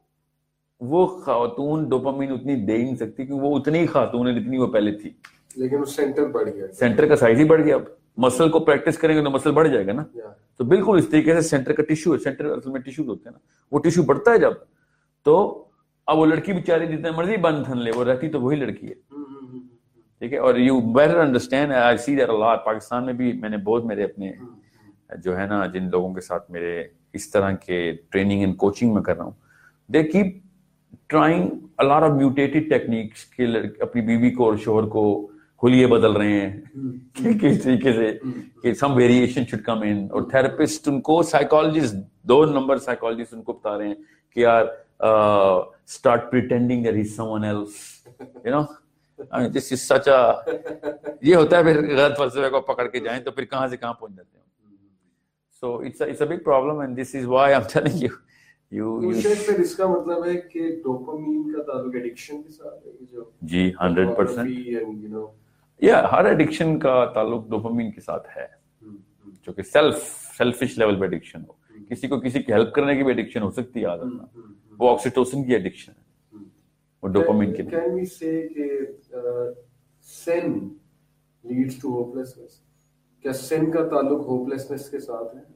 وہ خاتون ڈوپامین اتنی دے ہی نہیں سکتی کیونکہ وہ اتنی خاتون ہے جتنی وہ پہلے تھی, لیکن وہ سینٹر بڑھ گیا, سینٹر کا سائز ہی بڑھ گیا. اب مسل کو پریکٹس کریں گے تو مسل بڑھ جائے گا نا. تو بالکل اس طریقے سے سینٹر کا ٹیشو ہے, سینٹر اصل میں ٹیشو ہوتے ہیں نا, وہ ٹیشو بڑھتا ہے جب, تو اب وہ لڑکی بیچاری جتنے مرضی بند تھن لے وہ رہتی تو وہی لڑکی ہے, ٹھیک ہے. اور you better understand, I see that a lot. Pakistan میں بھی میں نے بہت میرے اپنے جو ہے نا جن لوگوں کے ساتھ میرے اس طرح کے ٹریننگ اینڈ کوچنگ میں کر رہا ہوں, they keep trying a lot of mutated techniques کہ اپنی بیوی کو اور شوہر کو حلیے بدل رہے ہیں کہ کس طریقے سے کہ some variation should come in. اور therapist ان کو psychologist 2 نمبر psychologist ان کو بتا رہے ہیں کہ یار start pretending that he's someone else, you know. I mean, this is such a یہ ہوتا ہے پھر غلط فلسفے کو پکڑ کے جائیں تو پھر کہاں سے کہاں پہنچ جاتے ہیں. So it's a big problem and this is why I'm telling you. پھر اس کا مطلب ہے کہ ڈوپامین کا تعلق ایڈکشن کے ساتھ ہے جو جی 100%. ہر ایڈکشن کا تعلق ڈوپامین کے ساتھ ہے, جو کہ سیلفش لیول پہ ایڈکشن ہو. کسی کو کسی کی ہیلپ کرنے کی بھی ایڈکشن ہو سکتی ہے عادت میں, وہ آکسیٹوسن کی ایڈکشن ہے, وہ ڈوپامین کی. Can we say کہ sin leads to hopelessness? کیا sin کا تعلق ہوپلیسنس کے ساتھ ہے؟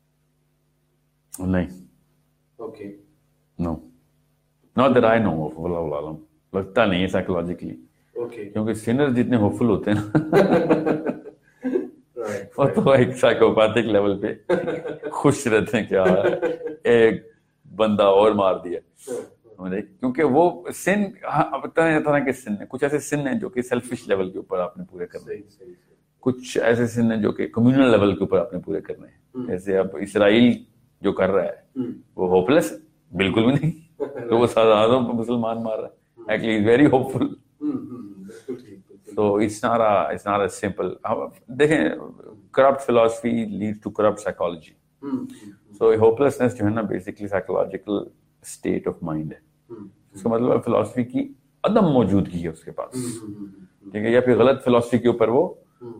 نہیں. Okay. No. Not that I know of. واللہ عالم. لگتا نہیں ہے سائیکولوجیکلی. Okay. کیونکہ سینر جتنے ہوپفل ہوتے ہیں نا وہ تو ایک سائیکوپیتھک لیول پہ خوش رہتے ہیں کہ ایک بندہ اور مار دیا. کیونکہ وہ سن طرح طرح کے سن ہیں. کچھ ایسے سن ہیں جو کہ سیلفش لیول کے اوپر آپ نے پورے کرنے ہیں, کچھ ایسے سن ہیں جو کہ کمیونل لیول کے اوپر آپ نے پورے کرنے ہیں. جیسے اب اسرائیل جو کر رہا ہے وہ ہوپلیس بالکل بھی نہیں, تو وہ ہزاروں مسلمان مار رہا ہے. Actually is very hopeful. So it's not a simple. دیکھیں corrupt philosophy leads to corrupt psychology. So hopelessness جو ہے نا basically psychological state of mind ہے. اس کا مطلب فلاسفی کی عدم موجودگی ہے اس کے پاس, ٹھیک ہے, یا پھر غلط فلاسفی کے اوپر وہ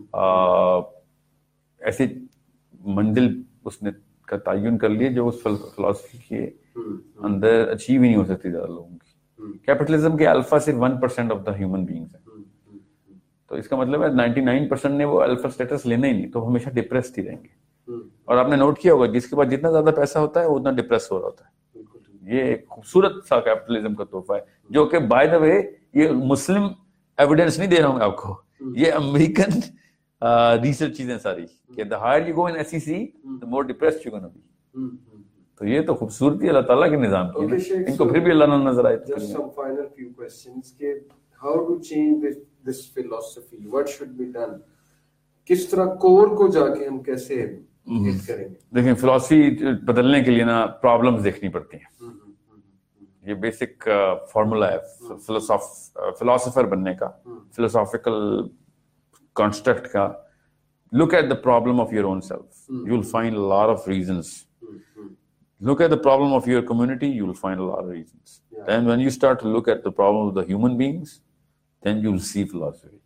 ایسی منزل اس نے کا تعین کر لیے جو اس فلاسفی کے اندر اچیو ہی نہیں ہو سکتی زیادہ لوگوں کی. کیپٹلزم کے الفا صرف 1% آف دا ہیومن بینگز ہیں, تو اس کا مطلب ہے 99% نے وہ الفا اسٹیٹس لینا ہی نہیں, تو ہمیشہ ڈپریسڈ ہی رہیں گے. اور آپ نے نوٹ کیا ہوگا جس کے پاس جتنا زیادہ پیسہ ہوتا ہے وہ اتنا ڈپریس ہو رہا ہوتا ہے. یہ ایک خوبصورت سا کیپٹلزم کا تحفہ ہے, جو کہ بائی دا وے یہ مسلم ایویڈینس نہیں دے رہا ہوں میں آپ کو, یہ امریکن ریسرچ چیزیں ساری, کہ the higher you go in SEC the more depressed you're going to be. تو یہ تو خوبصورتی اللہ تعالیٰ کے نظام کی ہے, ان کو پھر بھی اللہ نہ نظر آئے. Just some final few questions کہ how to change this philosophy, what should be done, کس طرح کور کو جا کے ہم کیسے ہٹ کریں گے. دیکھیں فلاسفی بدلنے کے لیے نا پرابلمز دیکھنی پڑتی ہیں, یہ بیسک فارمولا ہے فلاسفر بننے کا, فلسافیکل کنسٹرکٹ کا. Look at the problem of your own self. You'll find a lot of reasons. Look at the problem of your community. You'll find a lot of reasons. Then when you start to look at the problem of the human beings, then you'll see philosophy.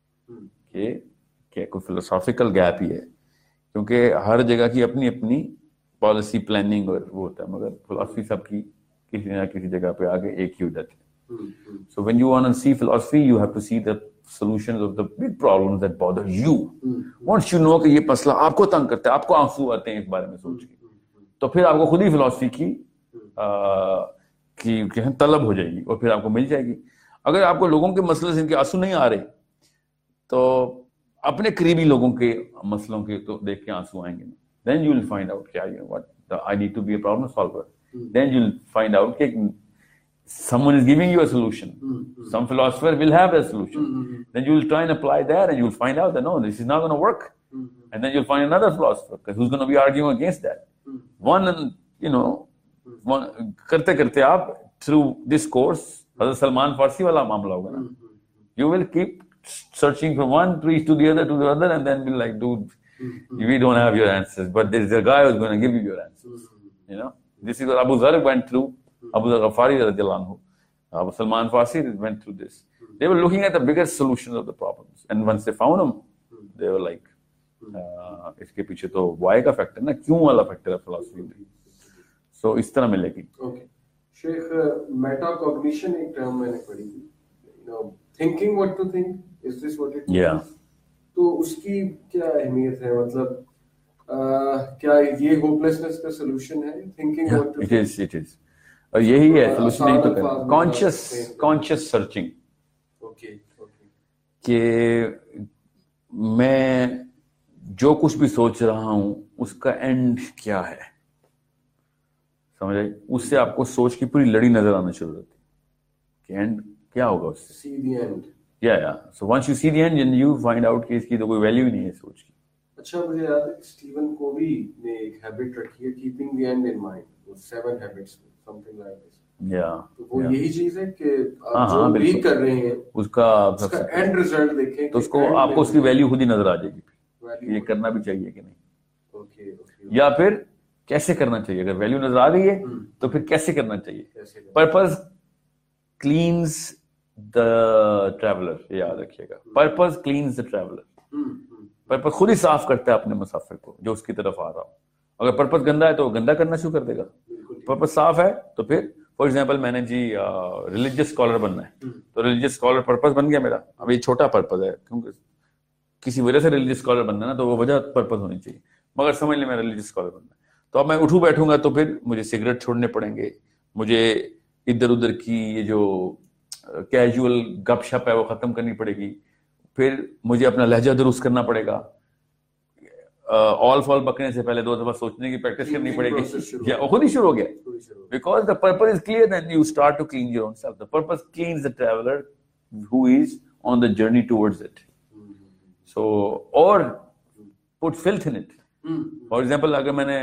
کہ کوئی philosophical gap ہی ہے, کیونکہ ہر جگہ کی اپنی اپنی policy planning اور وہ ہوتا ہے, مگر philosophy سب کی کسی نہ کسی جگہ پہ آگے ایک ہی ہو جاتی ہے. So when you want to see philosophy, you have to see the solutions of the big problems that bother you. Once you know کہ یہ مسئلہ آپ کو تنگ کرتا ہے, آپ کو آنسو آتے ہیں اس بارے میں سوچ کے, تو پھر آپ کو خود ہی فلاسفی کی طلب ہو جائے گی اور پھر آپ کو مل جائے گی. اگر آپ کو لوگوں کے مسئلے سے ان کے آنسو نہیں آ رہے تو اپنے قریبی لوگوں کے مسئلوں کے تو دیکھ کے آنسو آئیں گے. Then you will find out کیا I need to be a problem solver. Then you will find out کہ someone is giving you a solution. Some philosopher will have a solution. Then you will try and apply that and you will find out that no, this is not going to work. And then you'll find another philosopher who's going to be arguing against that. One, کرتے کرتے آپ through this course حضرت سلمان فارسی والا معاملہ ہوگا نا, you will keep searching from one tree to the other and then be like, dude, we don't have your answers, but there is a guy who's going to give you your answers. You know, this is what Abu Dharr went through, Abu Dharr Ghafari radiallahu anhu. Abu Salman Farsi went through this. They were looking at the bigger solutions of the problems, and once they found them, they were like, इसके पीछे तो why का factor ना, क्यों वाला factor है philosophy में. So इस तरह मिलेगी. Okay. शेख, metacognition एक term मैंने पढ़ी, you know, thinking what to think, is this what it is? Yeah. तो उसकी क्या अहमियत है, मतलब क्या ये hopelessness का solution है, thinking what to think? It is. और यही है solution, नहीं तो conscious searching. Okay. कि मैं जो कुछ भी सोच रहा हूं उसका एंड क्या है, समझ आई? उससे आपको सोच की पूरी लड़ी नजर आना शुरू होती है कि एंड क्या होगा उससे. See the end. Yeah. So once you see the end, then you find out कि इसकी तो कोई वैल्यू ही नहीं है सोच की. अच्छा, मुझे याद है स्टीवन कोवी ने एक हैबिट रखी है, keeping the end in mind, वो 7 हैबिट्स, समथिंग लाइक दिस. तो वो यही चीज है कि आप जो भी कर रहे हैं उसका एंड रिजल्ट देखें, तो उसको आपको उसकी वैल्यू खुद ही नजर आ जाएगी, ये करना भी चाहिए कि नहीं. ओके. या फिर कैसे करना चाहिए, अगर वैल्यू नजर आ गई है तो फिर कैसे करना चाहिए. पर्पस क्लीन्स द ट्रैवलर, याद रखिएगा, purpose cleanses the traveller. Purpose खुद ही साफ करता है अपने मुसाफिर को जो उसकी तरफ आ रहा हो. अगर पर्पस गंदा है तो गंदा करना शुरू कर देगा. पर्पस साफ है तो फिर, फॉर एग्जाम्पल मैंने जी रिलीजियस स्कॉलर बनना है, तो रिलीजियस स्कॉलर पर्पस बन गया मेरा. अब ये छोटा पर्पस है, क्योंकि किसी वजह से रिलीजियस स्कॉलर बनना है ना, तो वो वजह पर्पस होनी चाहिए, मगर समझ ले मैं रिलीजियस स्कॉलर बनना है. तो अब मैं उठूं बैठूंगा तो फिर मुझे सिगरेट छोड़ने पड़ेंगे, मुझे इधर उधर की ये जो कैजुअल गपशप है वो खत्म करनी पड़ेगी, फिर मुझे अपना लहजा दुरुस्त करना पड़ेगा, ऑल फॉल पकड़ने से पहले 2 दफा सोचने की प्रैक्टिस करनी पड़ेगी, या खुद ही शुरू हो गया. Because the purpose is clear, then you start to clean your own self. The purpose cleanses the traveller who is on the journey towards it. So और put filth in it. For example, अगर मैंने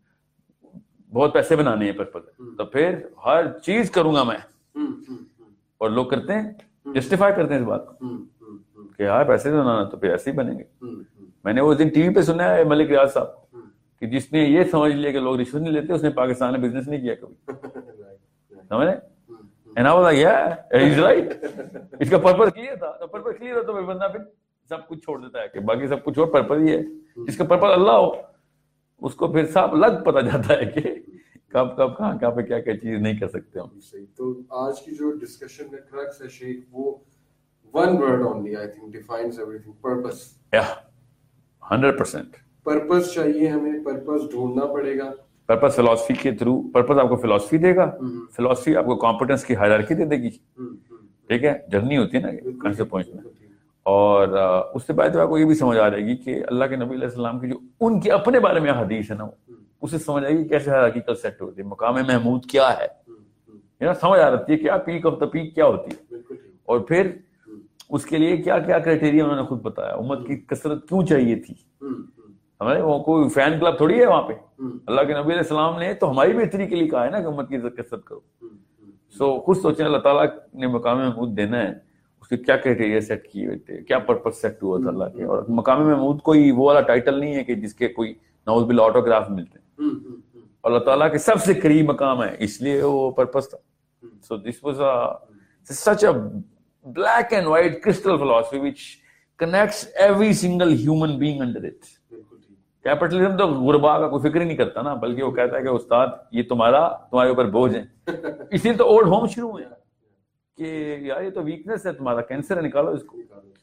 बहुत पैसे बनाने हैं purpose, तो फिर हर चीज करूंगा मैं, और लोग करते हैं, जस्टिफाई करते हैं इस बात को कि यार पैसे बनाना तो फिर ऐसे ही बनेंगे. मैंने उस दिन टीवी पे सुना है मलिक रियाज साहब कि जिसने ये समझ लिया कि लोग रिश्वत नहीं लेते, उसने पाकिस्तान में बिजनेस नहीं किया कभी. समझ रहे? And I was like, yeah he is right. इसका पर्पस क्लियर था, तो पर्पस क्लियर हो तो फिर बंदा फिर सब कुछ छोड़ देता है कि बाकी सब कुछ और पर्पस ही है. जिसका पर्पस अल्लाह हो उसको फिर सब अलग पता जाता है कि कब कब कहाँ पे क्या क्या चीज नहीं कर सकते हम. सही. तो आज की जो डिस्कशन का क्रक्स है शेख, वो one word only I think defines everything: purpose. Yeah, 100%. Purpose चाहिए हमें, पर्पस ढूंढना पड़ेगा. पर्पस फिलॉसफी के थ्रू, पर्पस आपको फिलॉसफी देगा, फिलॉसफी आपको कॉम्पिटेंस की हायरार्की दे देगी. ठीक है, जर्नी होती है ना कहाँ से पहुंचना. और उससे बाद आपको ये भी समझ आ जाएगी कि अल्लाह के नबी अलैहि सलाम की जो उनके अपने बारे में हदीस है ना, उसे समझ आएगी कैसे हायरार्किकल सेट होती है, मकाम महमूद क्या है, समझ आ जाती है क्या पीक ऑफ द पीक क्या होती है, और फिर उसके लिए क्या क्या क्राइटेरिया उन्होंने खुद बताया. उम्मत की कसरत क्यों चाहिए थी, हमारे वो कोई फैन क्लब थोड़ी है वहां पे. अल्लाह के नबी अलैहि सलाम ने तो हमारी बेहतरी के लिए कहा है ना कि उम्मत की कसरत करो. सो खुद सोचें, अल्लाह ताला ने मकाम महमूद देना है, उसके क्या क्राइटेरिया सेट किए हुए थे, क्या पर्पस सेट हुआ था अल्लाह के. और मकाम महमूद कोई वो वाला टाइटल नहीं है कि जिसके कोई नाउज़ बिल्लाह ऑटोग्राफ मिलते हैं. अल्लाह ताला के सबसे करीब मकाम है, इसलिए वो पर्पस था. So this was such a black and white crystal philosophy which connects every single human being under it. Capitalism तो गुरबा का कोई फिक्र ही नहीं करता ना, बल्कि वो कहता है कि उस्ताद ये तुम्हारे ऊपर बोझ है. इसलिए तो ओल्ड होम शुरू हुए कि यार ये तो वीकनेस है तुम्हारा, कैंसर है, निकालो इसको.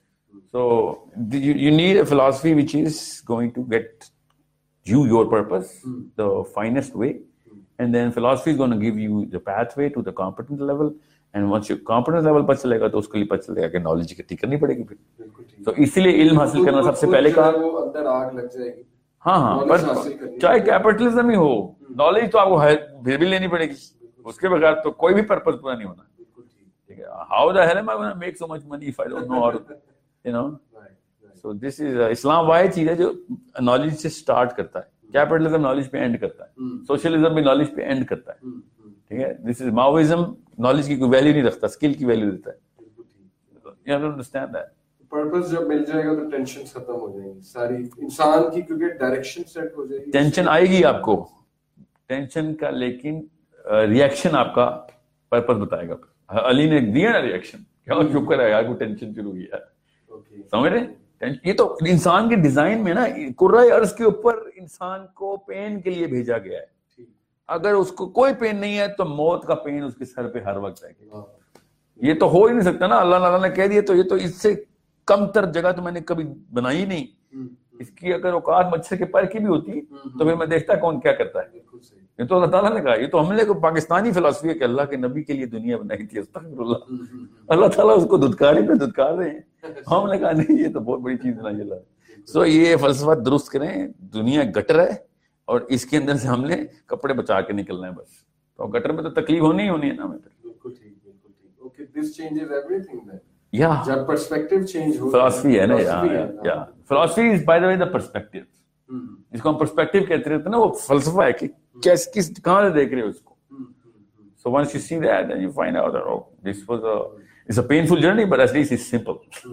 So you need a philosophy which is going to get you your purpose the finest way, and then philosophy is going to give you the pathway to the competent level. And once you competence level पर चलेगा तो उसके लिए पता चलेगा कि knowledge इकट्ठी करनी पड़ेगी फिर. तो इसीलिए इल्म हासिल करना सबसे पहले कहा. वो अंदर आग लग जाएगी. हाँ, पर चाहे कैपिटलिज्म ही हो, नॉलेज तो आपको फिर भी लेनी पड़ेगी. उसके बगैर तो कोई भी पर्पस पूरा नहीं होना. ठीक है, how the hell am I gonna make so much money if I don't know, और सो दिस इज इस्लाम वाहिद चीज है जो नॉलेज से स्टार्ट करता है. کیپٹلزم نالج پہ اینڈ کرتا ہے, سوشلزم بھی نالج پہ اینڈ کرتا ہے, ٹھیک ہے. دس از ماوئزم نالج کی کوئی ویلیو نہیں رکھتا, اسکل کی ویلیو دیتا ہے. You have to understand that. Purpose جب مل جائے گا تو ٹینشن ختم ہو جائیں گی ساری انسان کی, کیونکہ ڈائریکشن سیٹ ہو جائے گی. ٹینشن آئے گی آپ کو, ٹینشن کا, لیکن ریئیکشن آپ کا پرپس بتائے گا. علی نے دیا نا ریئیکشن, کیا شکر ہے یار کو ٹینشن شروع ہوئی ہے, سمجھ رہے. یہ تو انسان کے ڈیزائن میں نا, کرۂ ارض کے اوپر انسان کو پین کے لیے بھیجا گیا ہے. اگر اس کو کوئی پین نہیں ہے تو موت کا پین اس کے سر پہ ہر وقت ہے. یہ تو ہو ہی نہیں سکتا نا, اللہ تعالیٰ نے کہہ دیا تو یہ تو اس سے کم تر جگہ تو میں نے کبھی بنائی نہیں. اس کی اگر اوقات مچھر کے پر کی بھی ہوتی تو پھر میں دیکھتا کون کیا کرتا ہے. یہ تو اللہ تعالیٰ نے کہا, یہ تو ہم نے کو پاکستانی فلسفی ہے کہ اللہ کے نبی کے لیے دنیا بنائی تھی. استغفر اللہ, اللہ تعالیٰ اس کو دھتکاری پہ دھتکار رہے ہیں. ہم نے کہا نہیں, یہ تو بہت بڑی چیز بنائی اللہ. سو یہ فلسفہ درست کریں, دنیا گٹر ہے اور اس کے اندر سے ہم نے کپڑے بچا کے نکلنا ہے بس. تو گٹر میں تو تکلیف ہونی ہی ہونی ہے نا ہمیں. بالکل ٹھیک, بالکل ٹھیک. Okay, this changes everything. یا جب پرسپیکٹیو چینج ہو, فلسفی ہے نا, یا فلسفی is by the way the perspective. جس کو ہم پرسپیکٹیو کہتے رہتے ہیں نا, وہ فلسفہ ہے کہ کس کہاں سے دیکھ رہے ہو اس کو. So once you see that, then you find out that this was it's a painful journey, but at least it's simple.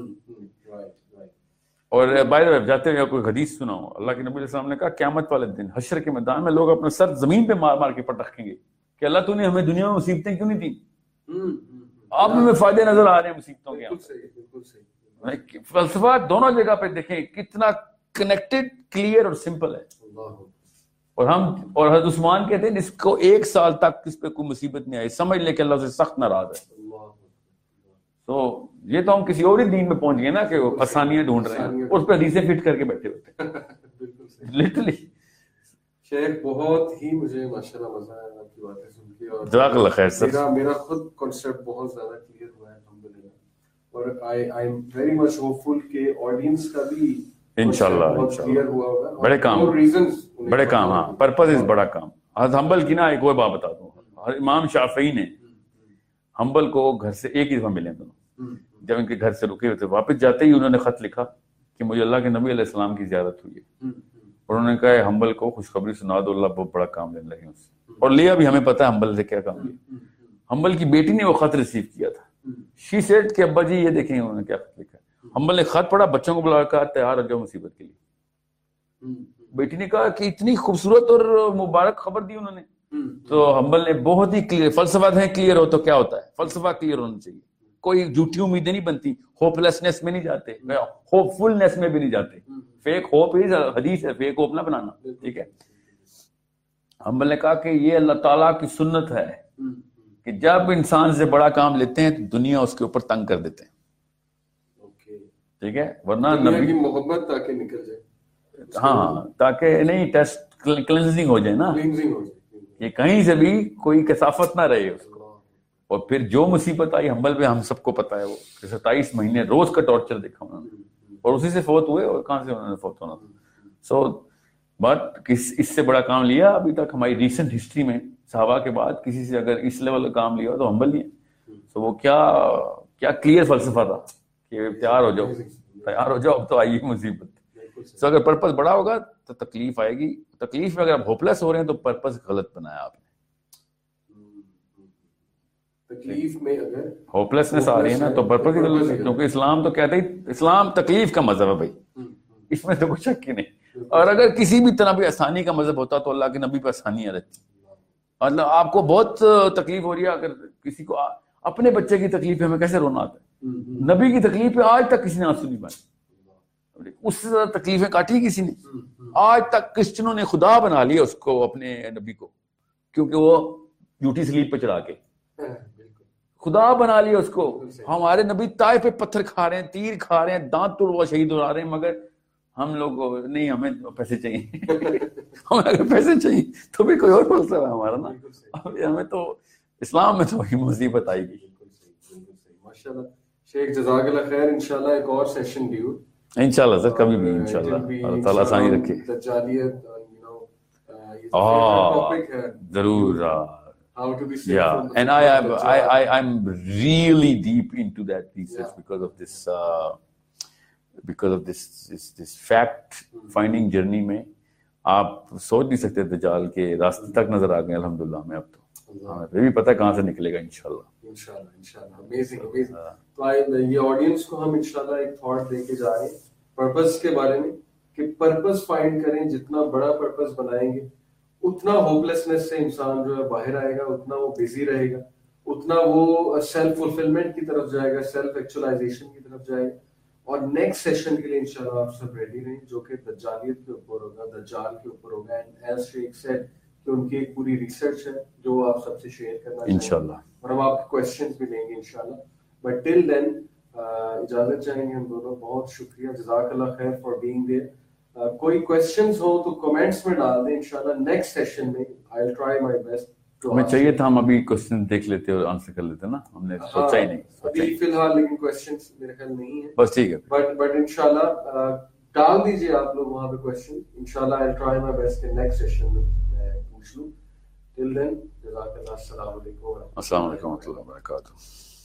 اور بائی دا وے جاتے ہوئے کوئی حدیث سنا ہو, اللہ کے نبی علیہ السلام نے کہا قیامت والے دن حشر کے میدان میں لوگ اپنا سر زمین پہ مار مار کے پٹ رکھیں گے کہ اللہ تو نے ہمیں دنیا میں مصیبتیں کیوں نہیں دی, آپ میں فائدے نظر آ رہے ہیں مصیبتوں کے. فلسفہ دونوں جگہ پہ دیکھیں کتنا کنیکٹڈ, کلیئر اور سمپل ہے. اور ہم اور حضرت عثمان کہتے ہیں اس کو 1 سال تک اس پہ کوئی مصیبت نہیں آئی, سمجھ لے کہ اللہ سے سخت ناراض ہے. تو یہ تو ہم کسی اور ہی دین میں پہنچ گئے نا کہ آسانیاں ڈھونڈ رہے ہیں, اس پہ حدیثیں فٹ کر کے بیٹھے ہوتے ہیں لٹرلی. شیخ بہت ہی مجھے ماشاءاللہ مزہ آیا آپ کی باتیں سن کے, اور جزاک اللہ خیر سر. میرا خود کانسیپٹ بہت زیادہ کلیئر ہوا ہے الحمدللہ, اور I am very much hopeful کہ آڈینس کا بھی انشاءاللہ بڑے کام, بڑے کام. ہاں, پرپز از بڑا کام. حنبل کی نا ایک اور بات بتا دوں, امام شافعی نے حنبل کو گھر سے ایک ہی دفعہ ملے دونوں, جب ان کے گھر سے رکے ہوئے تھے, واپس جاتے ہی انہوں نے خط لکھا کہ مجھے اللہ کے نبی علیہ السلام کی زیارت ہوئی ہے, اور انہوں نے کہا حنبل کو خوشخبری سنا دو, اللہ بہت بڑا کام لینے لگے اس سے. اور لیا بھی, ہمیں پتا ہے حنبل سے کیا کام لیا. حنبل کی بیٹی نے وہ خط ریسیو کیا تھا. شی سیڈ کہ ابا جی یہ دیکھیں انہوں نے کیا خط لکھا. حنبل نے خط پڑھا, بچوں کو بلا کر تیار ہو جاؤ مصیبت کے لیے. بیٹی نے کہا کہ اتنی خوبصورت اور مبارک خبر دی انہوں نے. تو حنبل نے بہت ہی کلیئر, فلسفہ ہے کلیئر ہو تو کیا ہوتا ہے, فلسفہ کلیئر ہونا چاہیے. کوئی جھوٹی امیدیں نہیں بنتی, ہوپ لیسنس میں نہیں جاتے, ہوپ فلنس میں بھی نہیں جاتے. فیک ہوپ ہی حدیث ہے, فیک ہوپ نہ بنانا, ٹھیک ہے. حنبل نے کہا کہ یہ اللہ تعالیٰ کی سنت ہے کہ جب انسان سے بڑا کام لیتے ہیں تو دنیا اس کے اوپر تنگ کر دیتے ہیں, ٹھیک ہے, ورنہ نبی کی محبت تاکہ نکل جائے. ہاں, تاکہ نہیں ٹیسٹ کلینزنگ ہو جائے نا, کہ کہیں سے بھی کوئی کثافت نہ رہے اس کو. اور پھر جو مصیبت آئی حنبل پہ ہم سب کو پتا ہے, وہ 27 مہینے روز کا ٹارچر دیکھا انہوں نے, اور اسی سے فوت ہوئے, اور کہاں سے انہوں نے فوت ہونا تھا. سو بات اس سے بڑا کام لیا ابھی تک ہماری ریسنٹ ہسٹری میں, صحابہ کے بعد کسی سے اگر اس لیول کا کام لیا تو حنبل ہی ہے. تو وہ کیا کلیئر فلسفہ تھا کہ تیار ہو جاؤ اب تو آئی مصیبت. سو اگر پرپز بڑا ہوگا تو تکلیف آئے گی. تکلیف میں اگر آپ ہوپلیس ہو رہے ہیں تو پرپز غلط بنایا آپ نے. تکلیف میں اگر ہوپلیسنس آ رہی ہے نا تو پرپز ہی غلط ہے, کیونکہ اسلام تو کہتا ہی, اسلام تکلیف کا مذہب ہے بھائی, اس میں تو کوئی شک ہی نہیں. اور اگر کسی بھی طرح بھی آسانی کا مذہب ہوتا تو اللہ کے نبی پہ آسانیاں رہتی. مطلب آپ کو بہت تکلیف ہو رہی ہے, اگر کسی کو اپنے بچے کی تکلیف ہمیں کیسے رونا آتا ہے, نبی کی تکلیف پہ آج تک کسی نے آنسو نہیں بنائے. اس سے زیادہ تکلیفیں کاٹی کسی نے. آج تک کرسچنوں نے خدا بنا لیا اس کو, اپنے نبی کو, کیونکہ وہ ڈیوٹی سلیپ پہ چڑھا کے خدا بنا لیا اس کو. ہمارے نبی طائف پہ پتھر کھا رہے ہیں, تیر کھا رہے ہیں, دانت توڑ شہید ہو رہے ہیں, مگر ہم لوگ نہیں, ہمیں پیسے چاہیے. ہمیں اگر پیسے چاہیے تو بھی کوئی اور فلسفہ ہے ہمارا نا. ہمیں تو اسلام میں تو وہی مصیبت آئے گی. ماشاءاللہ شیخ, جزاک اللہ خیر. انشاءاللہ ایک اور سیشن ڈیو انشاءاللہ سر, کبھی بھی انشاءاللہ, اللہ تعالیٰ آسانی رکھے. ضرور. Yeah, and I'm really deep into that research because of this fact finding journey میں آپ سوچ نہیں سکتے دجال کے راستے تک نظر آ گئے الحمدللہ ہمیں. اب تو ہمیں بھی پتہ ہے کہاں سے نکلے گا انشاءاللہ. امیزنگ. تو یہ آڈینس کو ہم انشاءاللہ ایک تھاٹ دے کے جا رہے ہیں پرپس کے بارے میں کہ پرپس فائنڈ کریں. جتنا بڑا پرپس بنائیں گے اتنا ہوپلیسنس سے انسان جو ہے باہر آئے گا, اتنا وہ بزی رہے گا, اتنا وہ سیلف فلفلمنٹ کی طرف جائے گا, سیلف ایکچولائزیشن کی طرف جائے گا. اور نیکسٹ سیشن کے لیے انشاءاللہ آپ سب ریڈی رہیں, جو کہ دجالیت کے اوپر ہوگا, دجال کے اوپر ہوگا. اینڈ ایز شیخ سیڈ کہ ان کی ایک پوری ریسرچ ہے جو آپ سب سے شیئر کرنا چاہیں گے انشاءاللہ, اور ہم آپ کے کویسچنز بھی لیں گے انشاءاللہ. بٹ ٹل دین اجازت چاہیں گے ہم دونوں. بہت شکریہ, جزاک اللہ خیر فار بینگ دیئر. کوئی کویسچنز ہو تو کمنٹس میں ڈال دیں. انشاءاللہ نیکسٹ سیشن میں آئی ول ٹرائی مائی بیسٹ. ہمیں چاہیے تھا ہم ابھی کوشچن دیکھ لیتے اور آنسر کر لیتے نا, ہم نے سوچا ہی نہیں. ابھی فی الحال لیکن کویسچنز میرے خیال نہیں ہے, بس ٹھیک ہے. بٹ انشاءاللہ ڈال دیجیے آپ لوگ وہاں پہ کویسچن. انشاءاللہ I will try my best کہ نیکسٹ سیشن میں پوچھ لوں. ٹل دین جزاک اللہ. السلام علیکم السلام علیکم و رحمۃ اللہ وبرکاتہ.